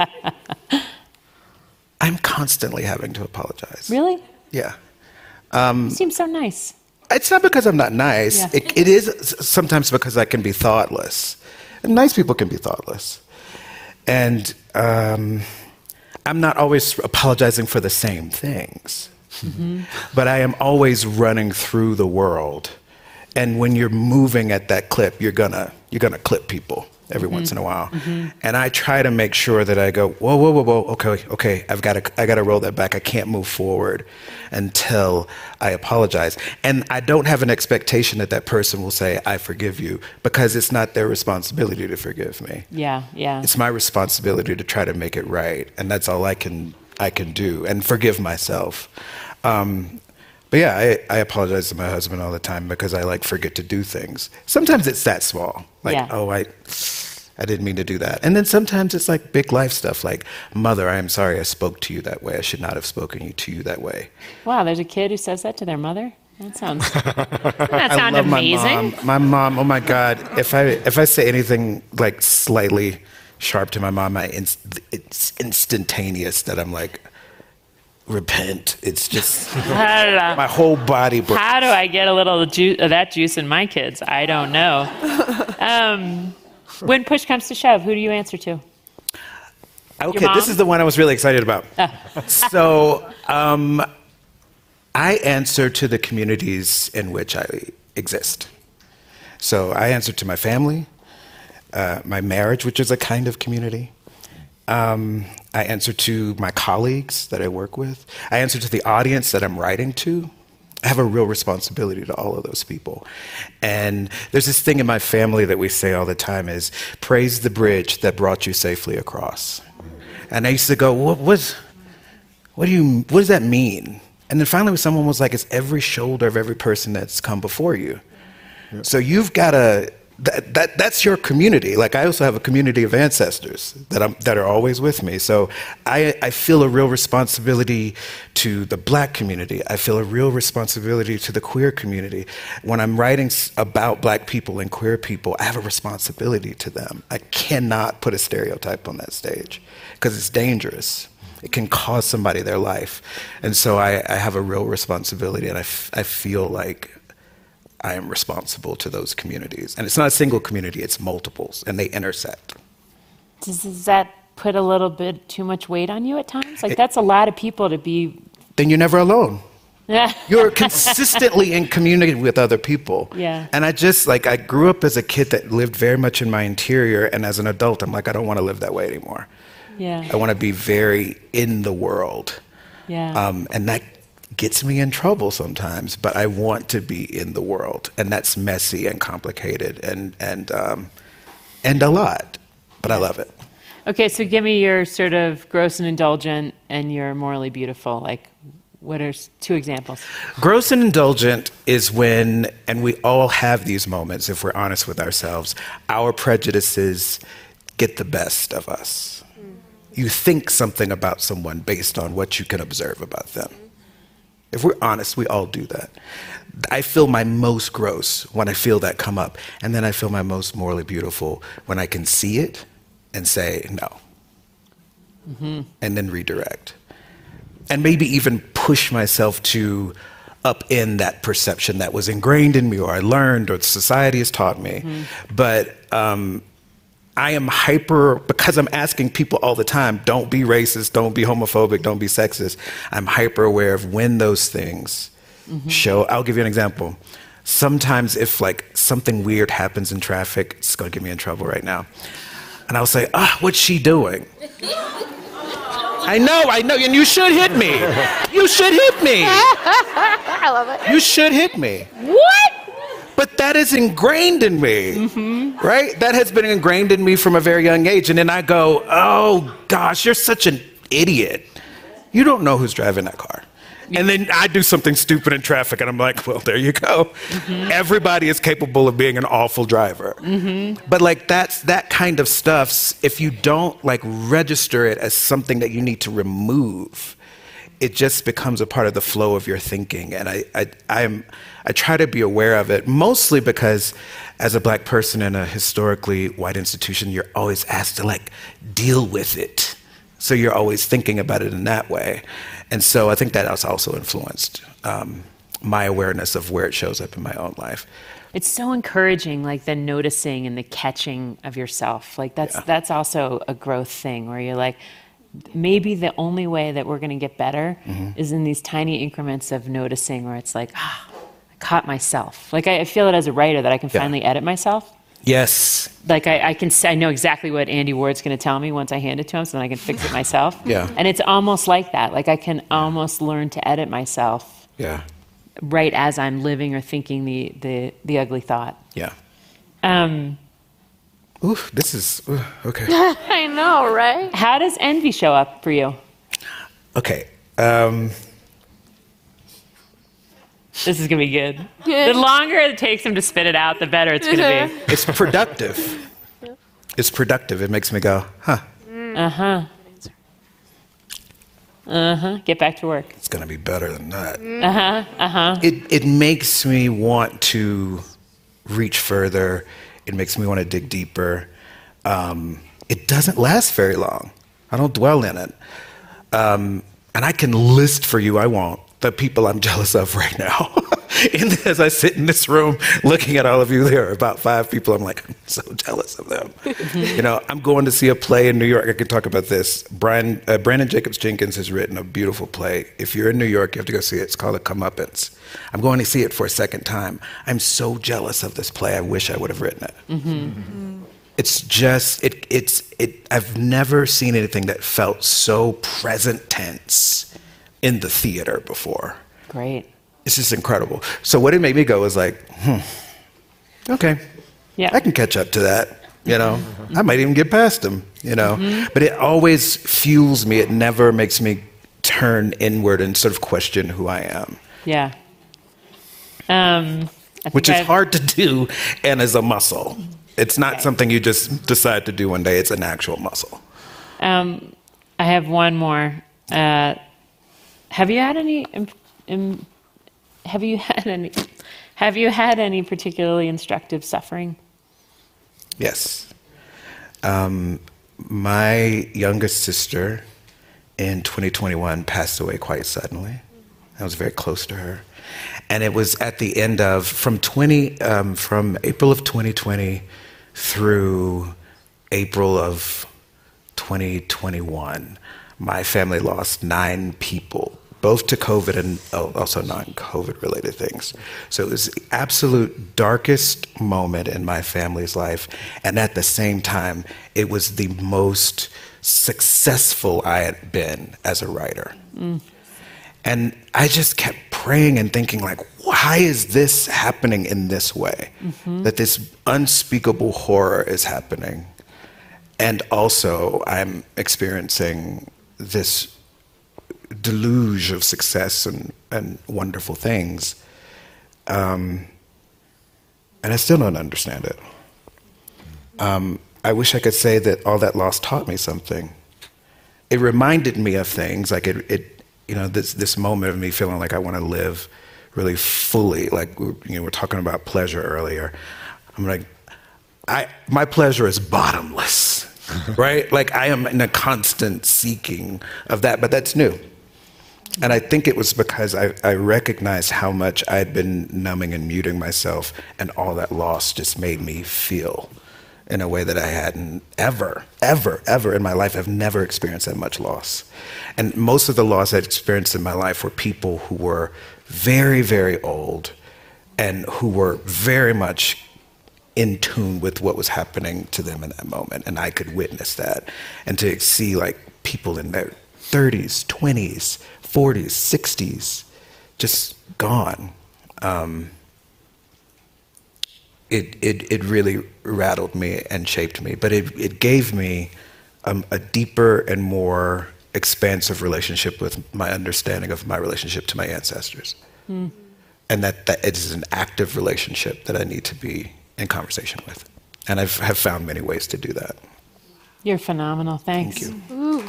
[SPEAKER 5] I'm constantly having to apologize.
[SPEAKER 3] Really?
[SPEAKER 5] Yeah.
[SPEAKER 3] You seem so nice.
[SPEAKER 5] It's not because I'm not nice.
[SPEAKER 3] Yeah.
[SPEAKER 5] It, it is sometimes because I can be thoughtless. And nice people can be thoughtless. And um, I'm not always apologizing for the same things. Mm-hmm. But I am always running through the world. And when you're moving at that clip, you're gonna you're gonna clip people every mm-hmm. once in a while. Mm-hmm. And I try to make sure that I go, whoa, whoa, whoa, whoa, okay, okay, I've got to I gotta roll that back. I can't move forward until I apologize. And I don't have an expectation that that person will say, I forgive you, because it's not their responsibility to forgive me.
[SPEAKER 3] Yeah, yeah.
[SPEAKER 5] It's my responsibility to try to make it right. And that's all I can I can do, and forgive myself. Um, but yeah, I, I apologize to my husband all the time because I like forget to do things. Sometimes it's that small, like,
[SPEAKER 3] yeah.
[SPEAKER 5] oh, I I didn't mean to do that. And then sometimes it's like big life stuff, like, mother, I am sorry I spoke to you that way. I should not have spoken to you that way.
[SPEAKER 3] Wow, there's a kid who says that to their mother? That sounds, that sounds
[SPEAKER 5] I love
[SPEAKER 3] amazing.
[SPEAKER 5] My mom. my mom, oh my God, if I if I say anything like slightly sharp to my mom, I inst- it's instantaneous that I'm like, repent. It's just my whole body. Breaks.
[SPEAKER 3] How do I get a little ju- of that juice in my kids? I don't know. Um, when push comes to shove, who do you answer to?
[SPEAKER 5] Okay, this is the one I was really excited about.
[SPEAKER 3] Oh.
[SPEAKER 5] So um, I answer to the communities in which I exist. So I answer to my family, uh, my marriage, which is a kind of community. Um, I answer to my colleagues that I work with. I answer to the audience that I'm writing to. I have a real responsibility to all of those people. And there's this thing in my family that we say all the time is, praise the bridge that brought you safely across. And I used to go, what, what, what, do you, what does that mean? And then finally someone was like, it's every shoulder of every person that's come before you. Yeah. So you've got to, That, that that's your community. Like, I also have a community of ancestors that I'm that are always with me. So I, I feel a real responsibility to the Black community. I feel a real responsibility to the queer community. When I'm writing about Black people and queer people, I have a responsibility to them. I cannot put a stereotype on that stage because it's dangerous. It can cost somebody their life. And so I, I have a real responsibility, and I, f- I feel like I am responsible to those communities. And it's not a single community, it's multiples, and they intersect.
[SPEAKER 3] Does, does that put a little bit too much weight on you at times? Like, it, that's a lot of people to be...
[SPEAKER 5] Then you're never alone. You're consistently in community with other people.
[SPEAKER 3] Yeah.
[SPEAKER 5] And I just, like, I grew up as a kid that lived very much in my interior, and as an adult, I'm like, I don't want to live that way anymore.
[SPEAKER 3] Yeah.
[SPEAKER 5] I want to be very in the world.
[SPEAKER 3] Yeah.
[SPEAKER 5] Um, and that gets me in trouble sometimes, but I want to be in the world, and that's messy and complicated and and um, and a lot, but I love it.
[SPEAKER 3] Okay, so give me your sort of gross and indulgent and your morally beautiful. Like, what are two examples?
[SPEAKER 5] Gross and indulgent is when, and we all have these moments if we're honest with ourselves, our prejudices get the best of us. You think something about someone based on what you can observe about them. If we're honest, we all do that. I feel my most gross when I feel that come up, and then I feel my most morally beautiful when I can see it and say no, mm-hmm. and then redirect. And maybe even push myself to upend that perception that was ingrained in me, or I learned, or society has taught me. Mm-hmm. But um, I am hyper, because I'm asking people all the time, don't be racist, don't be homophobic, don't be sexist. I'm hyper aware of when those things mm-hmm. show. I'll give you an example. Sometimes if like something weird happens in traffic, it's gonna get me in trouble right now. And I'll say, ah, what's she doing? I know, I know, and you should hit me. You should hit me.
[SPEAKER 4] I love it.
[SPEAKER 5] You should hit me.
[SPEAKER 3] What?
[SPEAKER 5] But that is ingrained in me, mm-hmm. right? That has been ingrained in me from a very young age. And then I go, oh gosh, you're such an idiot. You don't know who's driving that car. And then I do something stupid in traffic and I'm like, well, there you go. Mm-hmm. Everybody is capable of being an awful driver. Mm-hmm. But like that's that kind of stuff, if you don't like register it as something that you need to remove, it just becomes a part of the flow of your thinking. And I, I, I'm, I try to be aware of it, mostly because as a black person in a historically white institution, you're always asked to like deal with it. So you're always thinking about it in that way. And so I think that has also influenced um, my awareness of where it shows up in my own life.
[SPEAKER 3] It's so encouraging, like the noticing and the catching of yourself. Like that's, yeah. that's also a growth thing where you're like, maybe the only way that we're going to get better mm-hmm. is in these tiny increments of noticing where it's like, ah, I caught myself. Like I, I feel it as a writer that I can yeah. finally edit myself.
[SPEAKER 5] Yes.
[SPEAKER 3] Like I, I can, I know exactly what Andy Ward's going to tell me once I hand it to him, so then I can fix it myself.
[SPEAKER 5] Yeah.
[SPEAKER 3] And it's almost like that. Like I can almost learn to edit myself.
[SPEAKER 5] Yeah.
[SPEAKER 3] Right as I'm living or thinking the the, the ugly thought.
[SPEAKER 5] Yeah.
[SPEAKER 3] Um.
[SPEAKER 5] Ooh, this is ooh, okay.
[SPEAKER 4] I know, right?
[SPEAKER 3] How does envy show up for you?
[SPEAKER 5] Okay. Um.
[SPEAKER 3] This is going to be good. The longer it takes him to spit it out, the better it's going to be.
[SPEAKER 5] It's productive. It's productive. It makes me go, huh.
[SPEAKER 3] Uh-huh. Uh-huh. Get back to work.
[SPEAKER 5] It's going to be better than that.
[SPEAKER 3] Uh-huh. Uh-huh.
[SPEAKER 5] It, it makes me want to reach further. It makes me want to dig deeper. Um, it doesn't last very long. I don't dwell in it. Um, and I can list for you, I won't, the people I'm jealous of right now. And as I sit in this room looking at all of you, there are about five people I'm like, I'm so jealous of them. You know, I'm going to see a play in New York. I can talk about this. Brian, uh, Brandon Jacobs Jenkins has written a beautiful play. If you're in New York, you have to go see it. It's called A Comeuppance. I'm going to see it for a second time. I'm so jealous of this play. I wish I would have written it. Mm-hmm. Mm-hmm. It's just, it, it's, it. I've never seen anything that felt so present tense in the theater before.
[SPEAKER 3] Great.
[SPEAKER 5] It's just incredible. So what it made me go was like, hmm, okay,
[SPEAKER 3] yeah,
[SPEAKER 5] I can catch up to that. You know, I might even get past them. You know, mm-hmm. But it always fuels me. It never makes me turn inward and sort of question who I am.
[SPEAKER 3] Yeah. Um,
[SPEAKER 5] Which is
[SPEAKER 3] I've...
[SPEAKER 5] hard to do, and is a muscle. It's not
[SPEAKER 3] okay. something
[SPEAKER 5] you just decide to do one day. It's an actual muscle.
[SPEAKER 3] Um, I have one more. Uh, have you had any? Um, um, have you had any? Have you had any particularly instructive suffering?
[SPEAKER 5] Yes. Um, my youngest sister in twenty twenty-one passed away quite suddenly. I was very close to her. And it was at the end of, from twenty, um, from April of twenty twenty through April of twenty twenty-one, my family lost nine people, both to COVID and also non-COVID related things. So it was the absolute darkest moment in my family's life. And at the same time, it was the most successful I had been as a writer. Mm. And I just kept praying and thinking, like, why is this happening in this way? Mm-hmm. That this unspeakable horror is happening. And also, I'm experiencing this deluge of success and, and wonderful things. Um, and I still don't understand it. Um, I wish I could say that all that loss taught me something. It reminded me of things, like it, it you know, this this moment of me feeling like I want to live really fully. Like, you know, we're talking about pleasure earlier. I'm like, I my pleasure is bottomless, right? Like, I am in a constant seeking of that, but that's new. And I think it was because I, I recognized how much I had been numbing and muting myself, and all that loss just made me feel in a way that I hadn't ever, ever, ever in my life. I've never experienced that much loss. And most of the loss I'd experienced in my life were people who were very, very old and who were very much in tune with what was happening to them in that moment. And I could witness that. And to see like people in their thirties, twenties, forties, sixties, just gone. Um, it, it, it really rattled me and shaped me, but it, it gave me um, a deeper and more expansive relationship with my understanding of my relationship to my ancestors. Mm. And that, that it is an active relationship that I need to be in conversation with. And I've have found many ways to do that.
[SPEAKER 3] You're phenomenal. Thanks.
[SPEAKER 5] Thank you.
[SPEAKER 4] Ooh.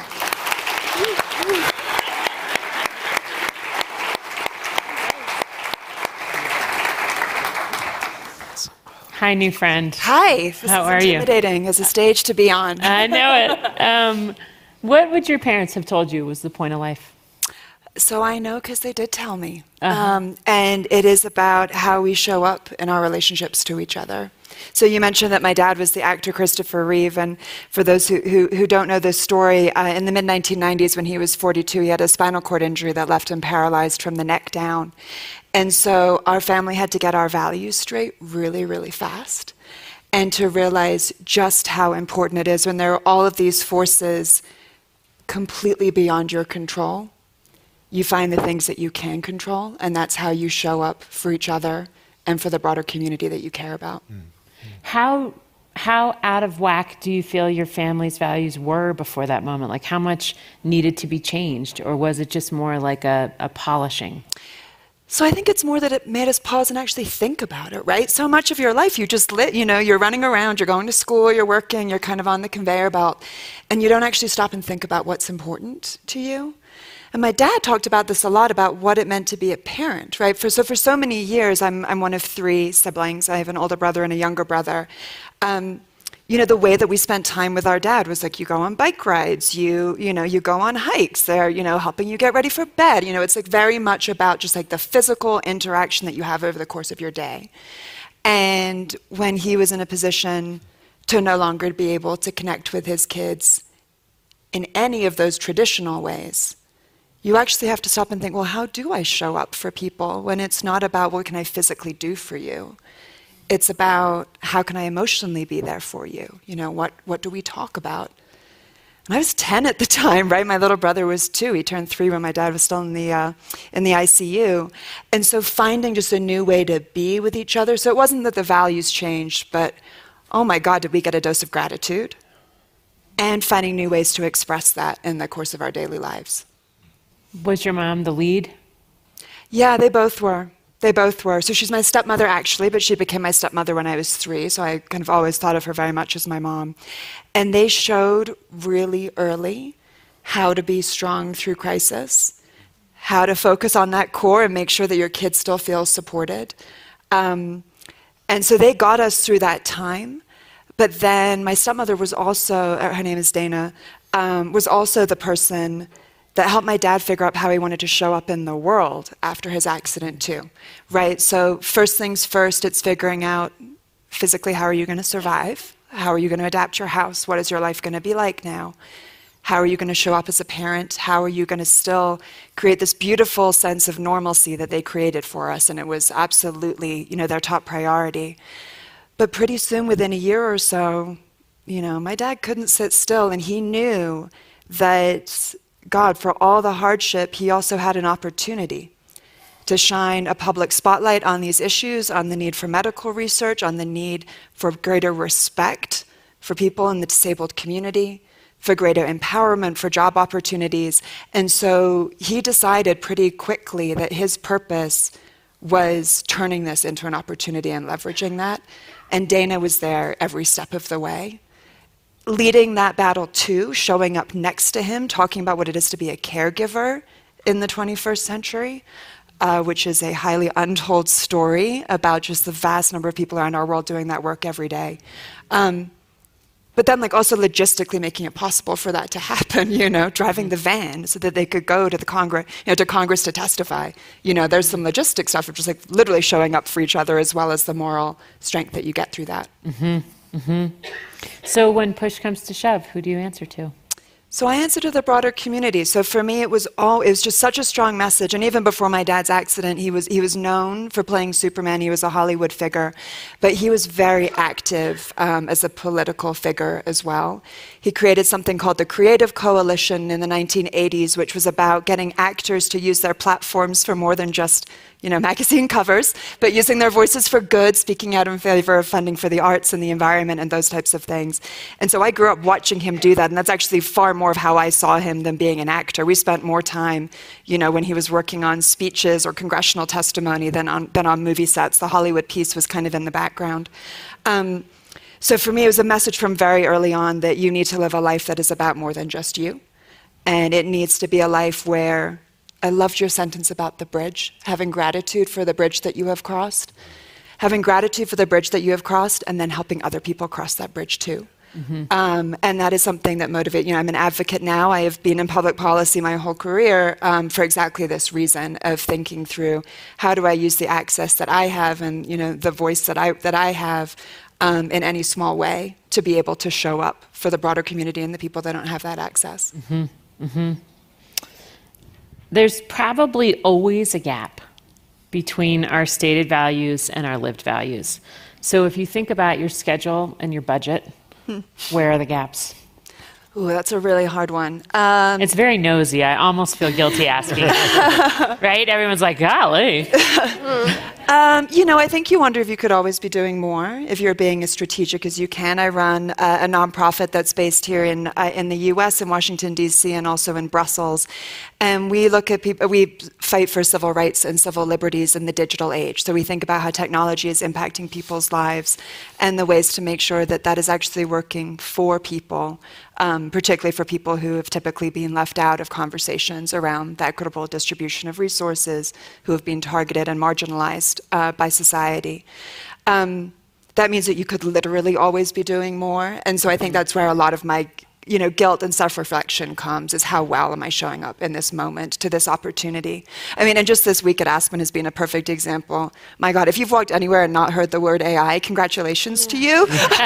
[SPEAKER 3] Hi, new friend.
[SPEAKER 6] Hi. This
[SPEAKER 3] How
[SPEAKER 6] is
[SPEAKER 3] are you?
[SPEAKER 6] intimidating as a stage to be on.
[SPEAKER 3] I know it. Um, what would your parents have told you was the point of life?
[SPEAKER 6] So I know because they did tell me.
[SPEAKER 3] Uh-huh.
[SPEAKER 6] Um, and it is about how we show up in our relationships to each other. So you mentioned that my dad was the actor Christopher Reeve, and for those who, who, who don't know this story, uh, in the mid nineteen nineties when he was forty-two, he had a spinal cord injury that left him paralyzed from the neck down. And so our family had to get our values straight really, really fast, and to realize just how important it is when there are all of these forces completely beyond your control. You find the things that you can control, and that's how you show up for each other and for the broader community that you care about. Mm.
[SPEAKER 3] How how out of whack do you feel your family's values were before that moment? Like, how much needed to be changed, or was it just more like a, a polishing?
[SPEAKER 6] So I think it's more that it made us pause and actually think about it, right? So much of your life you just lit, you know, you're running around, you're going to school, you're working, you're kind of on the conveyor belt, and you don't actually stop and think about what's important to you. And my dad talked about this a lot, about what it meant to be a parent, right? For, so for so many years, I'm, I'm one of three siblings. I have an older brother and a younger brother. Um, you know, the way that we spent time with our dad was like, you go on bike rides, you, you know, you go on hikes, they're, you know, helping you get ready for bed. You know, it's like very much about just like the physical interaction that you have over the course of your day. And when he was in a position to no longer be able to connect with his kids in any of those traditional ways, you actually have to stop and think, well, how do I show up for people when it's not about what can I physically do for you? It's about how can I emotionally be there for you? You know, what, what do we talk about? And I was ten at the time, right? My little brother was two. He turned three when my dad was still in the, uh, in the I C U. And so finding just a new way to be with each other. So it wasn't that the values changed, but oh my God, did we get a dose of gratitude? And finding new ways to express that in the course of our daily lives.
[SPEAKER 3] Was your mom the lead?
[SPEAKER 6] Yeah, they both were. They both were. So she's my stepmother, actually, but she became my stepmother when I was three, so I kind of always thought of her very much as my mom. And they showed really early how to be strong through crisis, how to focus on that core and make sure that your kids still feel supported. Um, and so they got us through that time. But then my stepmother was also, her name is Dana, um, was also the person that helped my dad figure out how he wanted to show up in the world after his accident too, right? So first things first, it's figuring out physically, how are you going to survive? How are you going to adapt your house? What is your life going to be like now? How are you going to show up as a parent? How are you going to still create this beautiful sense of normalcy that they created for us? And it was absolutely, you know, their top priority. But pretty soon, within a year or so, you know, my dad couldn't sit still, and he knew that God, for all the hardship, he also had an opportunity to shine a public spotlight on these issues, on the need for medical research, on the need for greater respect for people in the disabled community, for greater empowerment, for job opportunities. And so he decided pretty quickly that his purpose was turning this into an opportunity and leveraging that. And Dana was there every step of the way, leading that battle too, showing up next to him, talking about what it is to be a caregiver in the twenty-first century, uh, which is a highly untold story about just the vast number of people around our world doing that work every day. Um, but then like also logistically making it possible for that to happen, you know, driving the van so that they could go to the Congress, you know, to Congress to testify. You know, there's some logistic stuff, which is like literally showing up for each other, as well as the moral strength that you get through that.
[SPEAKER 3] Mm-hmm. Mm-hmm. So when push comes to shove, who do you answer to?
[SPEAKER 6] So I answer to the broader community. So for me, it was all it was just such a strong message. And even before my dad's accident, he was he was known for playing Superman. He was a Hollywood figure, but he was very active um, as a political figure as well. He created something called the Creative Coalition in the nineteen eighties, which was about getting actors to use their platforms for more than just, you know, magazine covers, but using their voices for good, speaking out in favor of funding for the arts and the environment and those types of things. And so I grew up watching him do that, and that's actually far more of how I saw him than being an actor. We spent more time, you know, when he was working on speeches or congressional testimony than on, than on movie sets. The Hollywood piece was kind of in the background. Um, so for me, it was a message from very early on that you need to live a life that is about more than just you. And it needs to be a life where, I loved your sentence about the bridge, having gratitude for the bridge that you have crossed, having gratitude for the bridge that you have crossed, and then helping other people cross that bridge too. Mm-hmm. Um, and that is something that motivates, you know, I'm an advocate now. I have been in public policy my whole career um, for exactly this reason of thinking through how do I use the access that I have and, you know, the voice that I, that I have um, in any small way to be able to show up for the broader community and the people that don't have that access.
[SPEAKER 3] Mm-hmm. Mm-hmm. There's probably always a gap between our stated values and our lived values. So if you think about your schedule and your budget, hmm. where are the gaps?
[SPEAKER 6] Ooh, that's a really hard one. Um,
[SPEAKER 3] it's very nosy. I almost feel guilty asking. Right? Everyone's like, golly.
[SPEAKER 6] Um, you know, I think you wonder if you could always be doing more, if you're being as strategic as you can. I run a, a nonprofit that's based here in uh, in the U S, in Washington, D C, and also in Brussels. And we look at people, we fight for civil rights and civil liberties in the digital age. So we think about how technology is impacting people's lives and the ways to make sure that that is actually working for people, um, particularly for people who have typically been left out of conversations around the equitable distribution of resources, who have been targeted and marginalized uh, by society. Um, that means that you could literally always be doing more. And so I think that's where a lot of my you know, guilt and self-reflection comes, is how well am I showing up in this moment to this opportunity? I mean, and just this week at Aspen has been a perfect example. My God, if you've walked anywhere and not heard the word A I, congratulations to you.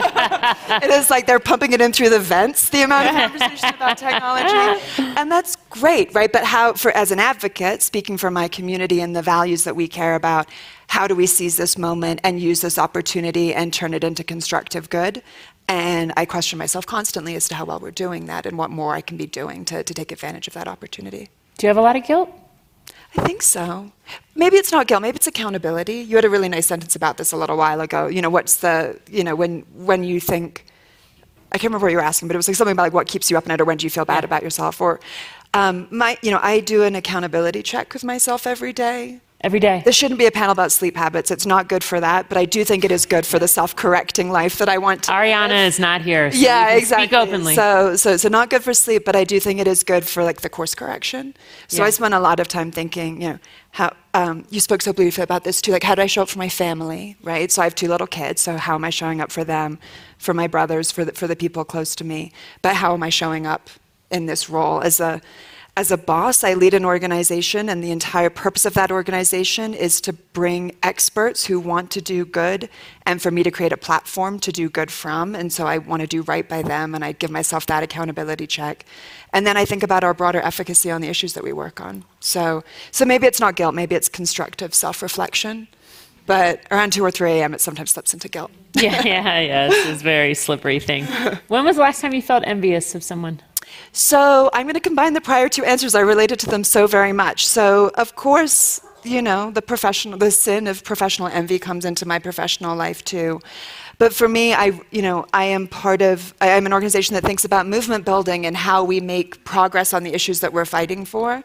[SPEAKER 6] It is like they're pumping it in through the vents, the amount of conversation about technology. And that's great, right? But how, for as an advocate, speaking for my community and the values that we care about, how do we seize this moment and use this opportunity and turn it into constructive good? And I question myself constantly as to how well we're doing that and what more I can be doing to, to take advantage of that opportunity.
[SPEAKER 3] Do you have a lot of guilt?
[SPEAKER 6] I think so. Maybe it's not guilt, maybe it's accountability. You had a really nice sentence about this a little while ago. You know, what's the, you know, when when you think, I can't remember what you were asking, but it was like something about like what keeps you up at night or when do you feel bad yeah. about yourself? Or, um, my, you know, I do an accountability check with myself every day.
[SPEAKER 3] Every day.
[SPEAKER 6] This shouldn't be a panel about sleep habits. It's not good for that, but I do think it is good for the self-correcting life that I want to
[SPEAKER 3] Ariana
[SPEAKER 6] live.
[SPEAKER 3] is not here, so
[SPEAKER 6] yeah,
[SPEAKER 3] you can
[SPEAKER 6] exactly.
[SPEAKER 3] speak openly.
[SPEAKER 6] So, so, so not good for sleep, but I do think it is good for like the course correction. So yeah. I spend a lot of time thinking, you know, how um, you spoke so beautifully about this too. Like, how do I show up for my family, right? So I have two little kids. So how am I showing up for them, for my brothers, for the, for the people close to me? But how am I showing up in this role as a As a boss? I lead an organization, and the entire purpose of that organization is to bring experts who want to do good, and for me to create a platform to do good from. And so I want to do right by them, and I give myself that accountability check. And then I think about our broader efficacy on the issues that we work on. So, so maybe it's not guilt, maybe it's constructive self-reflection. But around two or three a.m., it sometimes slips into guilt.
[SPEAKER 3] yeah, yeah, yeah. It's a very slippery thing. When was the last time you felt envious of someone?
[SPEAKER 6] So I'm going to combine the prior two answers. I related to them so very much. So of course, you know, the professional, the sin of professional envy comes into my professional life too. But for me, I, you know, I am part of, I am an organization that thinks about movement building and how we make progress on the issues that we're fighting for.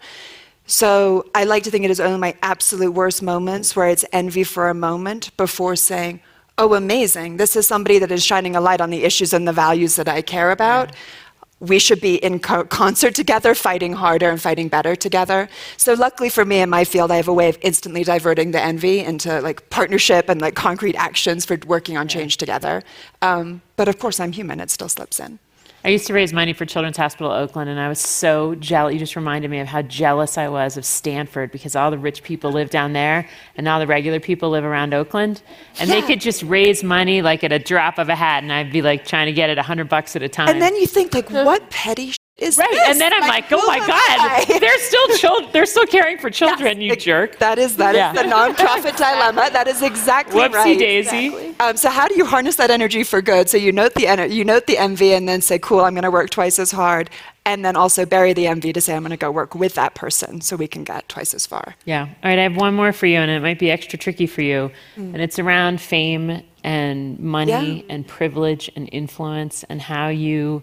[SPEAKER 6] So I like to think it is only my absolute worst moments where it's envy for a moment before saying, oh, amazing, this is somebody that is shining a light on the issues and the values that I care about. Yeah. We should be in co concert together, fighting harder and fighting better together. So luckily for me in my field, I have a way of instantly diverting the envy into like partnership and like concrete actions for working on change together. Um, but of course, I'm human, it still slips in.
[SPEAKER 3] I used to raise money for Children's Hospital Oakland, and I was so jealous. You just reminded me of how jealous I was of Stanford, because all the rich people live down there, and all the regular people live around Oakland. And yeah. they could just raise money like at a drop of a hat, and I'd be like trying to get it a hundred bucks at a time.
[SPEAKER 6] And then you think, like, what petty is
[SPEAKER 3] Right,
[SPEAKER 6] this?
[SPEAKER 3] and then I'm like, oh my
[SPEAKER 6] who am
[SPEAKER 3] God,
[SPEAKER 6] I?
[SPEAKER 3] they're still children. They're still caring for children, you
[SPEAKER 6] Ex-
[SPEAKER 3] jerk.
[SPEAKER 6] That is that
[SPEAKER 3] Yeah.
[SPEAKER 6] is the nonprofit dilemma. That is exactly
[SPEAKER 3] Whoopsie
[SPEAKER 6] right.
[SPEAKER 3] daisy.
[SPEAKER 6] Um, so how do you harness that energy for good? So you note the ener- you note the envy, and then say, "Cool, I'm going to work twice as hard," and then also bury the envy to say, "I'm going to go work with that person, so we can get twice as far."
[SPEAKER 3] Yeah. All right, I have one more for you, and it might be extra tricky for you.
[SPEAKER 6] Mm.
[SPEAKER 3] And it's around fame and money
[SPEAKER 6] Yeah.
[SPEAKER 3] and privilege and influence and how you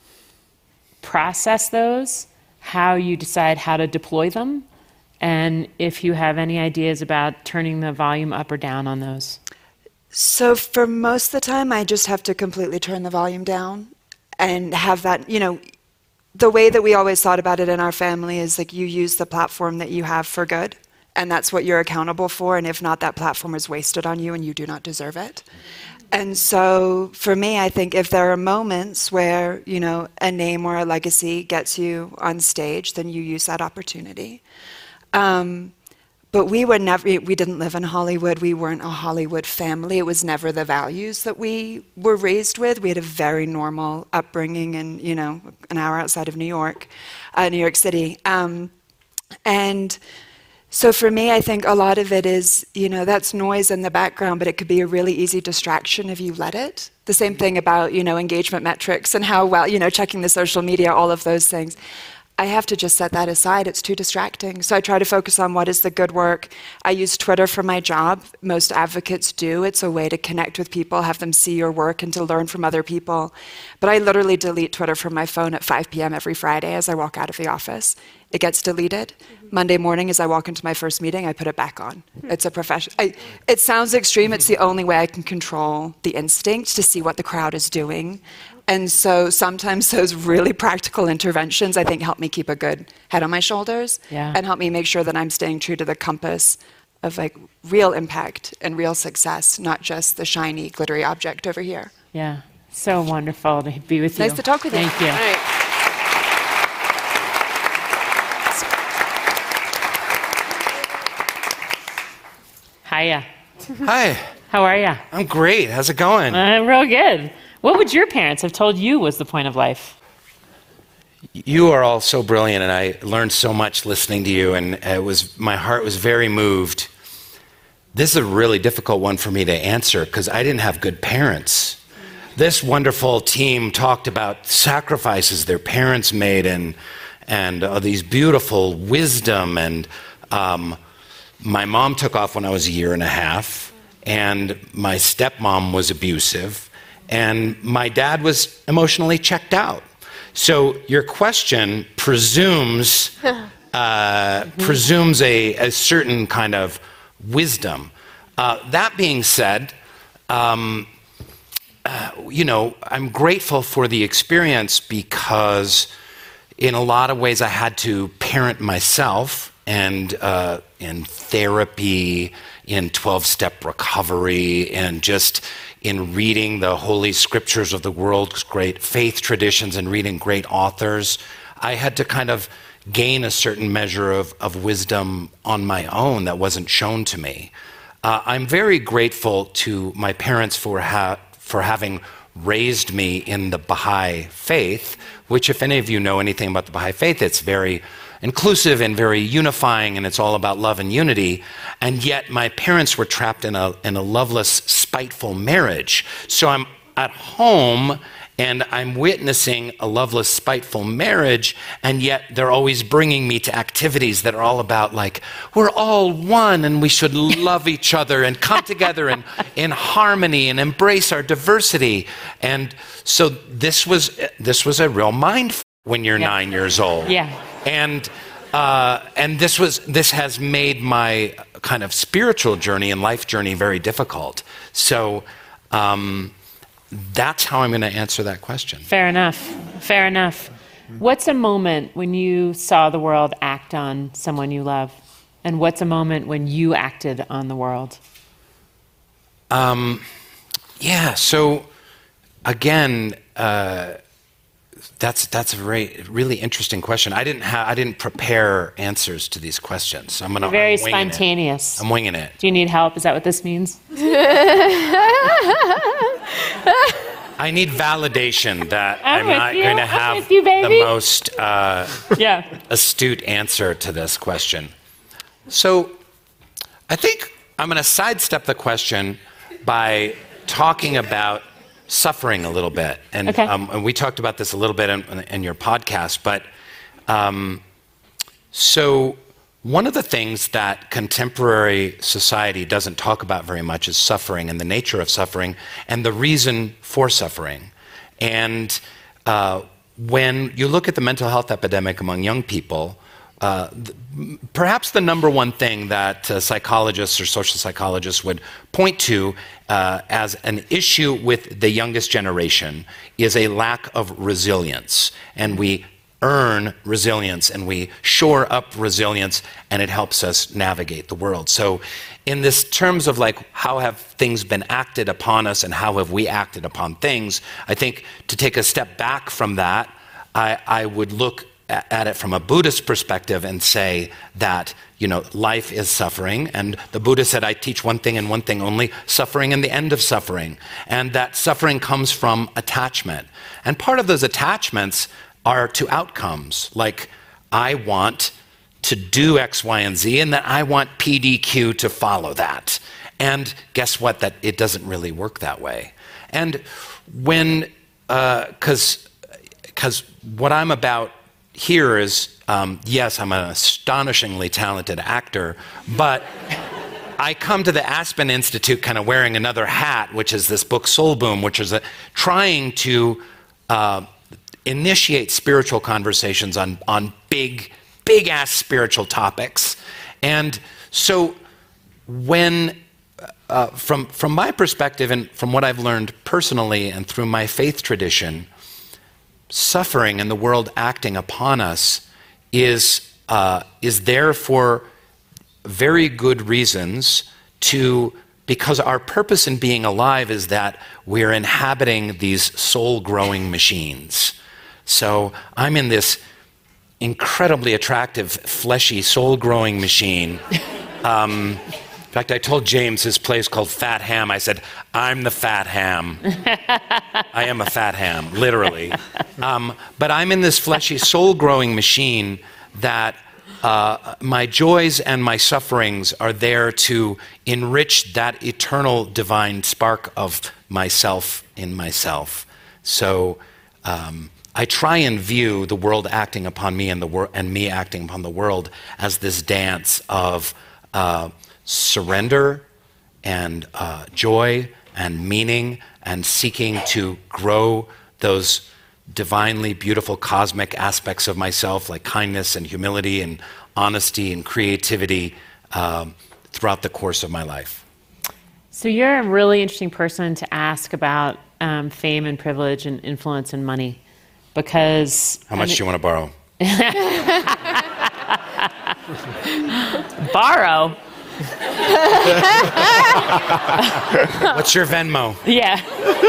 [SPEAKER 3] process those, how you decide how to deploy them, and if you have any ideas about turning the volume up or down on those.
[SPEAKER 6] So for most of the time, I just have to completely turn the volume down and have that, you know, the way that we always thought about it in our family is like you use the platform that you have for good, and that's what you're accountable for, and if not, that platform is wasted on you and you do not deserve it. And so for me, I think if there are moments where, you know, a name or a legacy gets you on stage, then you use that opportunity. Um, But we were never, we didn't live in Hollywood. We weren't a Hollywood family. It was never the values that we were raised with. We had a very normal upbringing in, you know, an hour outside of New York, uh, New York City. Um, and so for me, I think a lot of it is, you know, that's noise in the background, but it could be a really easy distraction if you let it. The same thing about, you know, engagement metrics and how well, you know, checking the social media, all of those things. I have to just set that aside. It's too distracting. So I try to focus on what is the good work. I use Twitter for my job. Most advocates do. It's a way to connect with people, have them see your work, and to learn from other people. But I literally delete Twitter from my phone at five p.m. every Friday as I walk out of the office. It gets deleted. Mm-hmm. Monday morning, as I walk into my first meeting, I put it back on. Mm-hmm. It's a profession. I, it sounds extreme. It's the only way I can control the instinct to see what the crowd is doing. And so sometimes those really practical interventions, I think, help me keep a good head on my shoulders,
[SPEAKER 3] yeah.
[SPEAKER 6] and help me make sure that I'm staying true to the compass of like real impact and real success, not just the shiny, glittery object over here.
[SPEAKER 3] Yeah, so wonderful to be with you.
[SPEAKER 6] Nice to talk with you.
[SPEAKER 3] Thank you.
[SPEAKER 6] All right.
[SPEAKER 3] Hiya.
[SPEAKER 5] Hi,
[SPEAKER 3] How are you?
[SPEAKER 5] I'm great. How's it going?
[SPEAKER 3] Uh, real good. What would your parents have told you was the point of life?
[SPEAKER 5] You are all so brilliant, and I learned so much listening to you, and it was my heart was very moved. This is a really difficult one for me to answer because I didn't have good parents. This wonderful team talked about sacrifices their parents made, and and uh, these beautiful wisdom. And um, my mom took off when I was a year and a half, and my stepmom was abusive. And my dad was emotionally checked out. So your question presumes uh, presumes a, a certain kind of wisdom. Uh, that being said, um, uh, you know, I'm grateful for the experience because in a lot of ways I had to parent myself, and uh, in therapy, in twelve-step recovery, and just in reading the holy scriptures of the world's great faith traditions and reading great authors, I had to kind of gain a certain measure of, of wisdom on my own that wasn't shown to me. Uh, I'm very grateful to my parents for, ha- for having raised me in the Baha'i faith, which if any of you know anything about the Baha'i faith, it's very inclusive and very unifying, and it's all about love and unity. And yet my parents were trapped in a in a loveless, spiteful marriage. So I'm at home and I'm witnessing a loveless, spiteful marriage, and yet they're always bringing me to activities that are all about like, we're all one and we should love each other and come together in, in harmony and embrace our diversity. And so this was this was a real mind f- when you're
[SPEAKER 3] Yeah.
[SPEAKER 5] nine years old.
[SPEAKER 3] Yeah.
[SPEAKER 5] And uh, and this was this has made my kind of spiritual journey and life journey very difficult. So um, that's how I'm going to answer that question.
[SPEAKER 3] Fair enough. Fair enough. What's a moment when you saw the world act on someone you love? And what's a moment when you acted on the world?
[SPEAKER 5] Um, yeah. So again. Uh, That's that's a very, really interesting question. I didn't have I didn't prepare answers to these questions. I'm gonna
[SPEAKER 3] Very
[SPEAKER 5] I'm winging
[SPEAKER 3] spontaneous.
[SPEAKER 5] It. I'm winging it.
[SPEAKER 3] Do you need help? Is that what this means?
[SPEAKER 5] I need validation that
[SPEAKER 3] I'm
[SPEAKER 5] I'm,
[SPEAKER 3] with
[SPEAKER 5] not
[SPEAKER 3] you.
[SPEAKER 5] going to
[SPEAKER 3] I'm
[SPEAKER 5] have
[SPEAKER 3] with you, baby.
[SPEAKER 5] the most uh,
[SPEAKER 3] Yeah.
[SPEAKER 5] astute answer to this question. So I think I'm going to sidestep the question by talking about suffering a little bit. And,
[SPEAKER 3] Okay.
[SPEAKER 5] um, and we talked about this a little bit in, in your podcast. But um, so one of the things that contemporary society doesn't talk about very much is suffering and the nature of suffering and the reason for suffering. And uh, when you look at the mental health epidemic among young people, uh, th- perhaps the number one thing that uh, psychologists or social psychologists would point to uh, as an issue with the youngest generation is a lack of resilience. And we earn resilience and we shore up resilience, and it helps us navigate the world. So in this terms of like how have things been acted upon us and how have we acted upon things, I think to take a step back from that, I, I would look at, at it from a Buddhist perspective and say that, you know, life is suffering, and the Buddha said, I teach one thing and one thing only, suffering and the end of suffering, and that suffering comes from attachment. And part of those attachments are to outcomes, like I want to do X, Y, and Z, and that I want P D Q to follow that. And guess what? That it doesn't really work that way. And when, because uh, because what I'm about here is, um, yes, I'm an astonishingly talented actor, but I come to the Aspen Institute kind of wearing another hat, which is this book Soul Boom, which is a, trying to uh, initiate spiritual conversations on, on big, big-ass spiritual topics. And so when, uh, from, from my perspective and from what I've learned personally and through my faith tradition, suffering and the world acting upon us is, uh, is there for very good reasons to, because our purpose in being alive is that we're inhabiting these soul-growing machines. So I'm in this incredibly attractive, fleshy, soul-growing machine. Um, in fact, I told James his place called Fat Ham. I said, I'm the fat ham. I am a fat ham, literally. Um, but I'm in this fleshy, soul-growing machine that uh, my joys and my sufferings are there to enrich that eternal divine spark of myself in myself. So um, I try and view the world acting upon me and the wor- and me acting upon the world as this dance of uh, surrender and uh, joy and meaning and seeking to grow those divinely beautiful cosmic aspects of myself, like kindness and humility and honesty and creativity um, throughout the course of my life.
[SPEAKER 3] So you're a really interesting person to ask about um, fame and privilege and influence and money, because...
[SPEAKER 5] How much I mean, do you want to borrow?
[SPEAKER 3] Borrow?
[SPEAKER 5] What's your Venmo?
[SPEAKER 3] Yeah.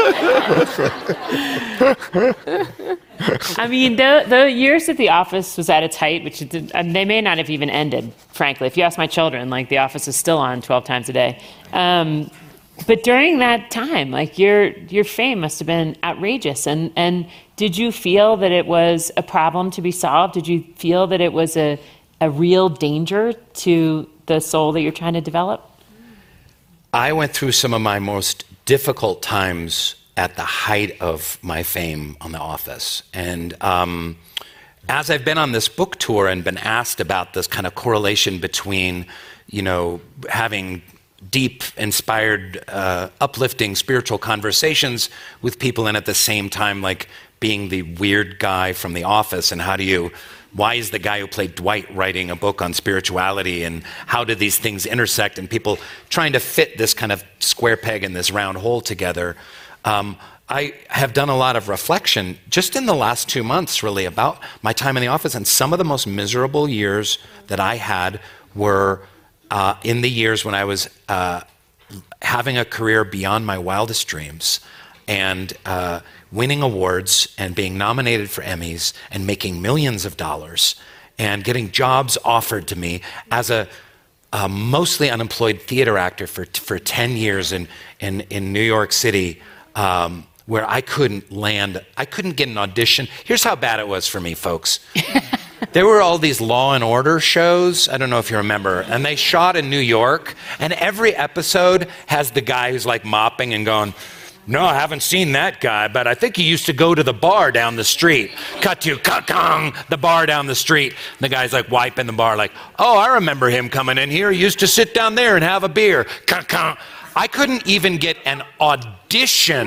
[SPEAKER 3] I mean, the, the years that The Office was at its height, which it, and they may not have even ended, frankly. If you ask my children, like, The Office is still on twelve times a day. Um, but during that time, like, your your fame must have been outrageous. And, and did you feel that it was a problem to be solved? Did you feel that it was a, a real danger to the soul that you're trying to develop?
[SPEAKER 5] I went through some of my most difficult times at the height of my fame on The Office. And um, as I've been on this book tour and been asked about this kind of correlation between, you know, having deep, inspired, uh, uplifting spiritual conversations with people and at the same time, like, being the weird guy from The Office, and how do you... Why is the guy who played Dwight writing a book on spirituality, and how do these things intersect, and people trying to fit this kind of square peg in this round hole together. Um, I have done a lot of reflection just in the last two months, really, about my time in The Office, and some of the most miserable years that I had were uh, in the years when I was uh, having a career beyond my wildest dreams, and uh, winning awards and being nominated for Emmys and making millions of dollars and getting jobs offered to me as a, a mostly unemployed theater actor for for ten years in, in, in New York City, um, where I couldn't land, I couldn't get an audition. Here's how bad it was for me, folks. There were all these Law and Order shows, I don't know if you remember, and they shot in New York, and every episode has the guy who's like mopping and going, no, I haven't seen that guy, but I think he used to go to the bar down the street. Cut to, ka-kong, the bar down the street. The guy's like wiping the bar like, oh, I remember him coming in here. He used to sit down there and have a beer. Ka-kong. I couldn't even get an audition,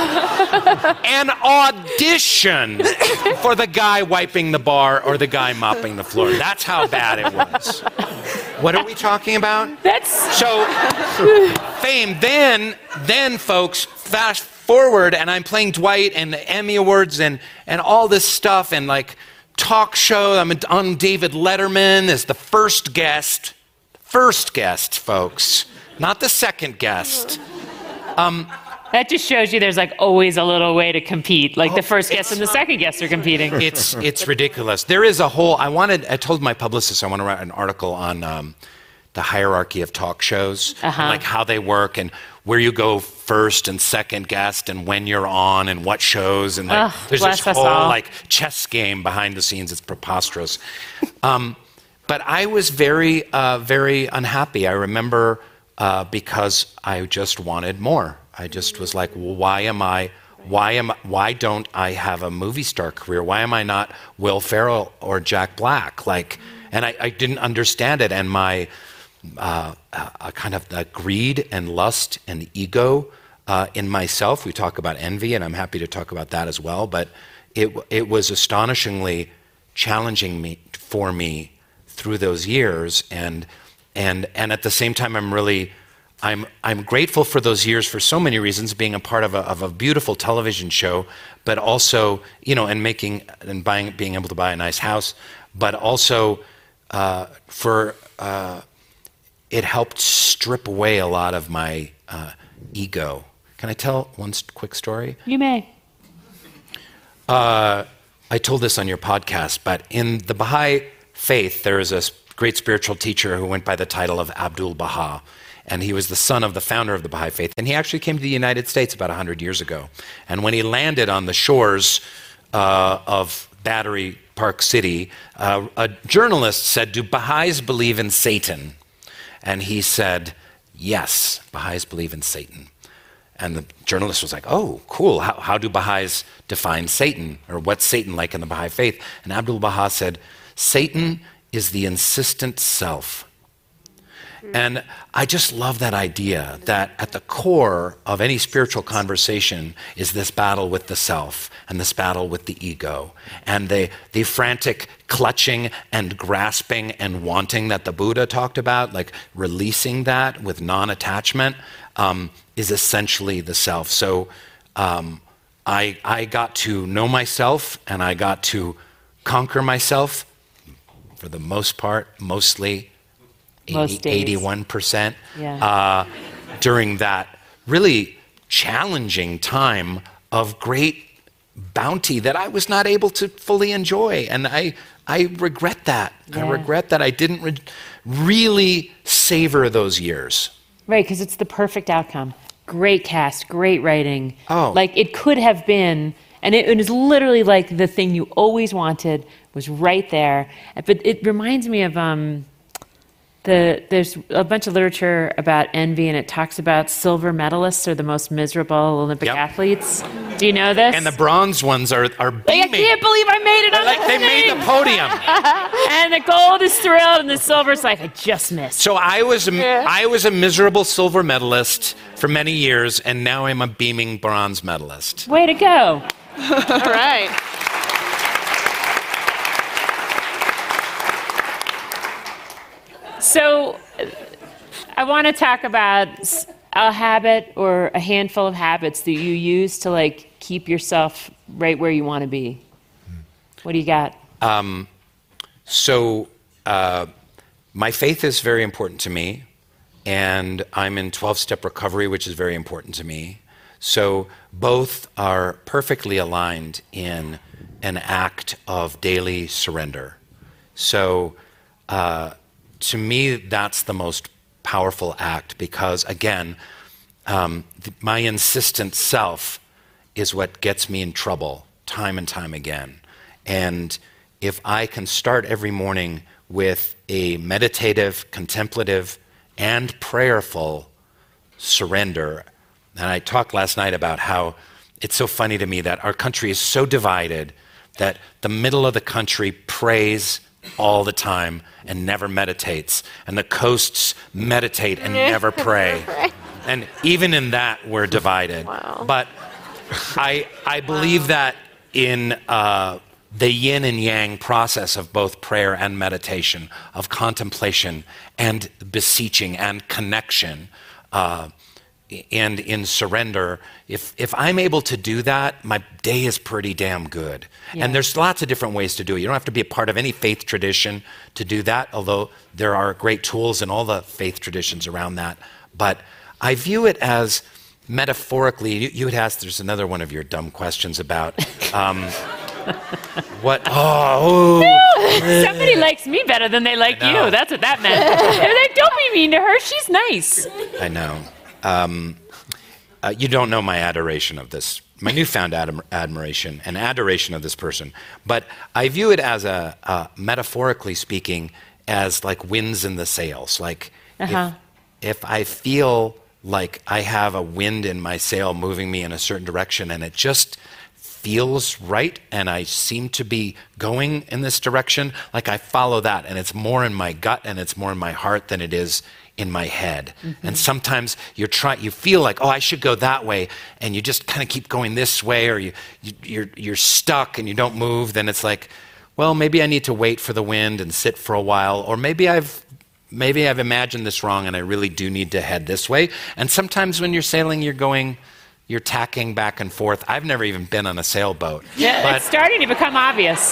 [SPEAKER 5] an audition for the guy wiping the bar or the guy mopping the floor. That's how bad it was. What are we talking about?
[SPEAKER 3] That's
[SPEAKER 5] so fame. Then, then, folks, fast forward, and I'm playing Dwight and the Emmy Awards and and all this stuff and like talk show. I'm on David Letterman as the first guest, first guest, folks. Not the second guest. Um,
[SPEAKER 3] that just shows you there's like always a little way to compete. Like the first guest and the second guest are competing.
[SPEAKER 5] It's it's ridiculous. There is a whole. I wanted. I told my publicist I want to write an article on um, the hierarchy of talk shows,
[SPEAKER 3] uh-huh.
[SPEAKER 5] and like how they work and where you go first and second guest and when you're on and what shows and like
[SPEAKER 3] Ugh,
[SPEAKER 5] there's this
[SPEAKER 3] bless us
[SPEAKER 5] whole
[SPEAKER 3] all.
[SPEAKER 5] like chess game behind the scenes. It's preposterous. um, but I was very uh, very unhappy. I remember. Uh, because I just wanted more. I just was like, well, why am I, why am, why don't I have a movie star career? Why am I not Will Ferrell or Jack Black? Like, and I, I didn't understand it. And my uh, uh, kind of the greed and lust and ego uh, in myself. We talk about envy, and I'm happy to talk about that as well. But it it was astonishingly challenging me for me through those years, and. And and at the same time, I'm really, I'm I'm grateful for those years for so many reasons, being a part of a of a beautiful television show, but also, you know, and making and buying, being able to buy a nice house, but also uh, for uh, it helped strip away a lot of my uh, ego. Can I tell one quick story?
[SPEAKER 3] You may.
[SPEAKER 5] Uh, I told this on your podcast, but in the Baha'i faith, there is a great spiritual teacher who went by the title of Abdul Baha, and he was the son of the founder of the Baha'i faith, and he actually came to the United States about one hundred years ago. And when he landed on the shores uh, of Battery Park City, uh, a journalist said, do Baha'is believe in Satan? And he said, yes, Baha'is believe in Satan. And the journalist was like, oh, cool, how, how do Baha'is define Satan? Or what's Satan like in the Baha'i faith? And Abdul Baha said, Satan is the insistent self. And I just love that idea that at the core of any spiritual conversation is this battle with the self and this battle with the ego and the, the frantic clutching and grasping and wanting that the Buddha talked about, like releasing that with non-attachment, um, is essentially the self. So um, I, I got to know myself and I got to conquer myself for the most part, mostly
[SPEAKER 3] Most
[SPEAKER 5] eighty,
[SPEAKER 3] days.
[SPEAKER 5] eighty-one percent
[SPEAKER 3] Yeah.
[SPEAKER 5] uh, during that really challenging time of great bounty that I was not able to fully enjoy. And I, I regret that.
[SPEAKER 3] Yeah.
[SPEAKER 5] I regret that I didn't re- really savor those years.
[SPEAKER 3] Right, because it's the perfect outcome. Great cast, great writing.
[SPEAKER 5] Oh.
[SPEAKER 3] Like it could have been, and it, it was literally like the thing you always wanted was right there. But it reminds me of um, the there's a bunch of literature about envy, and it talks about silver medalists are the most miserable Olympic
[SPEAKER 5] Yep.
[SPEAKER 3] athletes. Do you know this?
[SPEAKER 5] And the bronze ones are, are
[SPEAKER 3] like, I
[SPEAKER 5] beaming.
[SPEAKER 3] can't believe I made it on
[SPEAKER 5] Like
[SPEAKER 3] the
[SPEAKER 5] they made
[SPEAKER 3] thing.
[SPEAKER 5] the podium.
[SPEAKER 3] And the gold is thrilled, and the silver's like, I just missed.
[SPEAKER 5] So I was a, I was a miserable silver medalist for many years, and now I'm a beaming bronze medalist.
[SPEAKER 3] Way to go.
[SPEAKER 4] All right.
[SPEAKER 3] So I want to talk about s- a habit or a handful of habits that you use to like keep yourself right where you want to be. What do you got?
[SPEAKER 5] Um, so uh, my faith is very important to me, and I'm in twelve-step recovery, which is very important to me. So both are perfectly aligned in an act of daily surrender. So uh, to me, that's the most powerful act because, again, um, th- my insistent self is what gets me in trouble time and time again. And if I can start every morning with a meditative, contemplative, and prayerful surrender, and I talked last night about how it's so funny to me that our country is so divided that the middle of the country prays all the time and never meditates, and the coasts meditate and never pray. And even in that, we're divided.
[SPEAKER 4] Wow.
[SPEAKER 5] But I, I believe wow. that in uh, the yin and yang process of both prayer and meditation, of contemplation and beseeching and connection, uh, and in surrender, if if I'm able to do that, my day is pretty damn good. Yeah. And there's lots of different ways to do it. You don't have to be a part of any faith tradition to do that, although there are great tools in all the faith traditions around that. But I view it as metaphorically, you, you had asked, there's another one of your dumb questions about um, what, oh.
[SPEAKER 3] No, somebody likes me better than they like you. That's what that meant. They're like, don't be mean to her, she's nice.
[SPEAKER 5] I know. Um, uh, you don't know my adoration of this, my newfound ad- admiration and adoration of this person. But I view it as a, uh, metaphorically speaking, as like winds in the sails. Like uh-huh. if, if I feel like I have a wind in my sail moving me in a certain direction and it just feels right and I seem to be going in this direction, like I follow that, and it's more in my gut and it's more in my heart than it is in my head. Mm-hmm. And sometimes you're trying, you feel like, oh, I should go that way, and you just kind of keep going this way, or you, you you're you're stuck and you don't move. Then it's like, well, maybe I need to wait for the wind and sit for a while, or maybe I've maybe I've imagined this wrong and I really do need to head this way. And sometimes when you're sailing, you're going, you're tacking back and forth. I've never even been on a sailboat.
[SPEAKER 3] Yeah, but, it's starting to become obvious.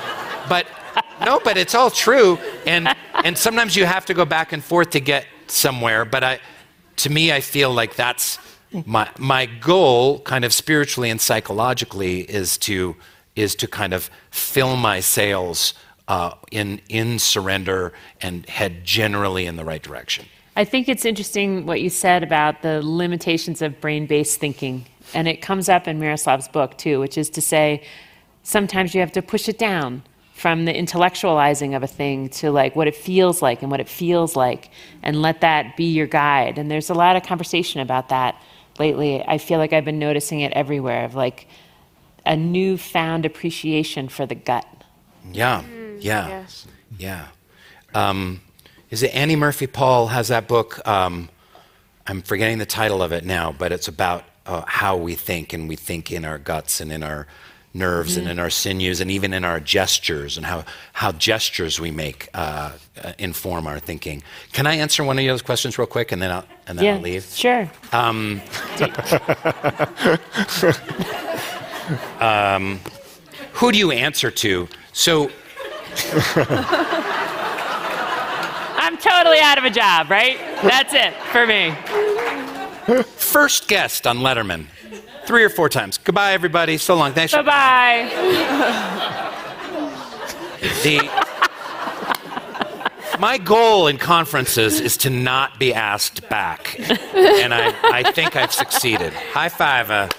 [SPEAKER 5] But no, but it's all true, and and sometimes you have to go back and forth to get somewhere. But I, to me, I feel like that's my my goal, kind of spiritually and psychologically, is to is to kind of fill my sails uh, in in surrender and head generally in the right direction.
[SPEAKER 3] I think it's interesting what you said about the limitations of brain-based thinking, and it comes up in Miroslav's book too, which is to say, sometimes you have to push it down from the intellectualizing of a thing to like what it feels like and what it feels like, and let that be your guide. And there's a lot of conversation about that lately. I feel like I've been noticing it everywhere, of like a newfound appreciation for the gut.
[SPEAKER 5] Yeah, yeah, yes. yeah. Um, is it Annie Murphy Paul has that book? Um, I'm forgetting the title of it now, but it's about uh, how we think, and we think in our guts and in our nerves mm-hmm. and in our sinews and even in our gestures, and how, how gestures we make uh, uh, inform our thinking. Can I answer one of those questions real quick, and then I'll, and then
[SPEAKER 3] yeah,
[SPEAKER 5] I'll leave?
[SPEAKER 3] Sure.
[SPEAKER 5] Um, um, who do you answer to? So...
[SPEAKER 3] I'm totally out of a job, right? That's it for me.
[SPEAKER 5] First guest on Letterman. Three or four times. Goodbye, everybody. So long. Thanks.
[SPEAKER 3] Bye-bye.
[SPEAKER 5] The, my goal in conferences is to not be asked back. And I, I think I've succeeded. High five. Uh.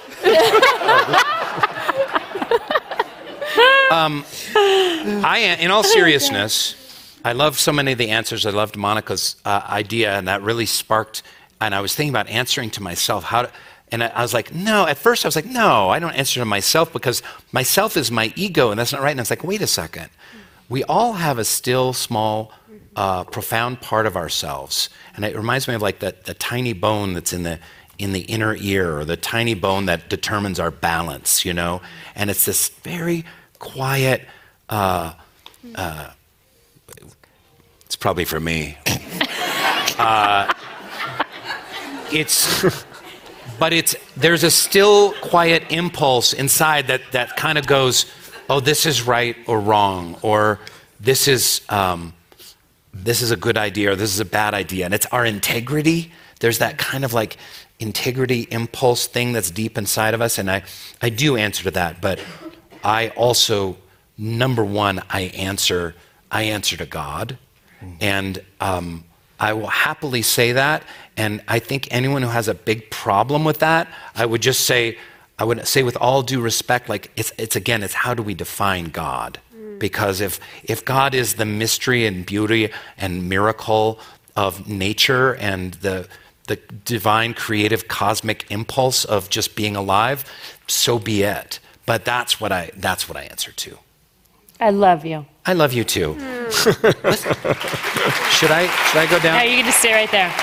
[SPEAKER 5] um, I, in all seriousness, I love so many of the answers. I loved Monica's uh, idea, and that really sparked, and I was thinking about answering to myself. How to, And I was like, no, at first I was like, no, I don't answer to myself, because myself is my ego, and that's not right. And I was like, wait a second. We all have a still, small, uh, profound part of ourselves. And it reminds me of like the, the tiny bone that's in the in the inner ear, or the tiny bone that determines our balance, you know? And it's this very quiet, uh, uh, it's probably for me. uh, it's... But it's there's a still quiet impulse inside that, that kind of goes, oh, this is right or wrong, or this is um, this is a good idea, or this is a bad idea. And it's our integrity. There's that kind of like integrity impulse thing that's deep inside of us. And I, I do answer to that. But I also, number one, I answer I answer to God. And um, I will happily say that. And I think anyone who has a big problem with that, I would just say, I would say with all due respect, like it's, it's again, it's how do we define God? Because if, if God is the mystery and beauty and miracle of nature and the, the divine, creative, cosmic impulse of just being alive, so be it. But that's what I, that's what I answer to.
[SPEAKER 3] I love you.
[SPEAKER 5] I love you too. Mm. should I, should I go down?
[SPEAKER 3] No, you can just stay right there.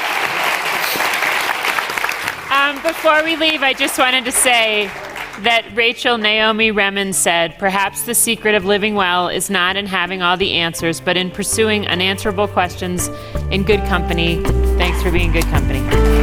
[SPEAKER 3] Um, before we leave, I just wanted to say that Rachel Naomi Remen said, perhaps the secret of living well is not in having all the answers, but in pursuing unanswerable questions in good company. Thanks for being good company.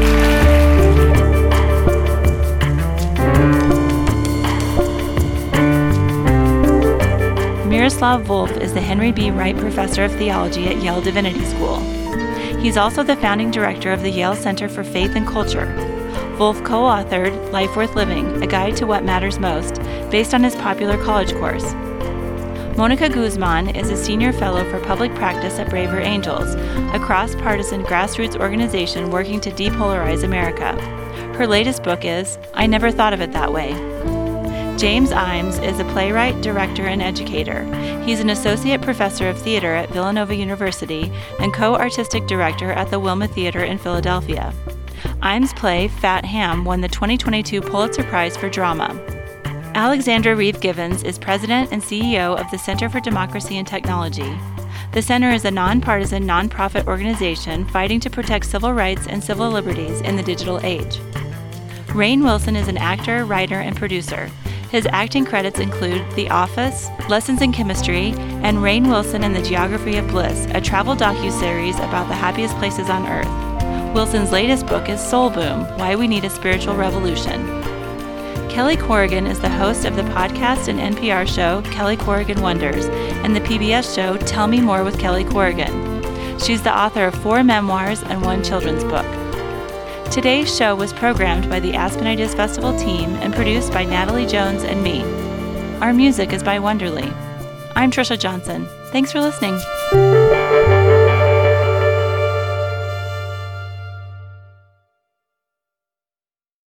[SPEAKER 1] Miroslav Volf is the Henry B. Wright Professor of Theology at Yale Divinity School. He's also the founding director of the Yale Center for Faith and Culture. Volf co-authored Life Worth Living, A Guide to What Matters Most, based on his popular college course. Monica Guzman is a senior fellow for public practice at Braver Angels, a cross-partisan grassroots organization working to depolarize America. Her latest book is I Never Thought of It That Way. James Imes is a playwright, director, and educator. He's an associate professor of theater at Villanova University and co-artistic director at the Wilma Theater in Philadelphia. Imes' play, Fat Ham, won the twenty twenty-two Pulitzer Prize for Drama. Alexandra Reeve Givens is president and C E O of the Center for Democracy and Technology. The center is a nonpartisan, nonprofit organization fighting to protect civil rights and civil liberties in the digital age. Rainn Wilson is an actor, writer, and producer. His acting credits include The Office, Lessons in Chemistry, and Rainn Wilson and the Geography of Bliss, a travel docuseries about the happiest places on Earth. Wilson's latest book is Soul Boom, Why We Need a Spiritual Revolution. Kelly Corrigan is the host of the podcast and N P R show Kelly Corrigan Wonders and the P B S show Tell Me More with Kelly Corrigan. She's the author of four memoirs and one children's book. Today's show was programmed by the Aspen Ideas Festival team and produced by Natalie Jones and me. Our music is by Wonderly. I'm Trisha Johnson. Thanks for listening.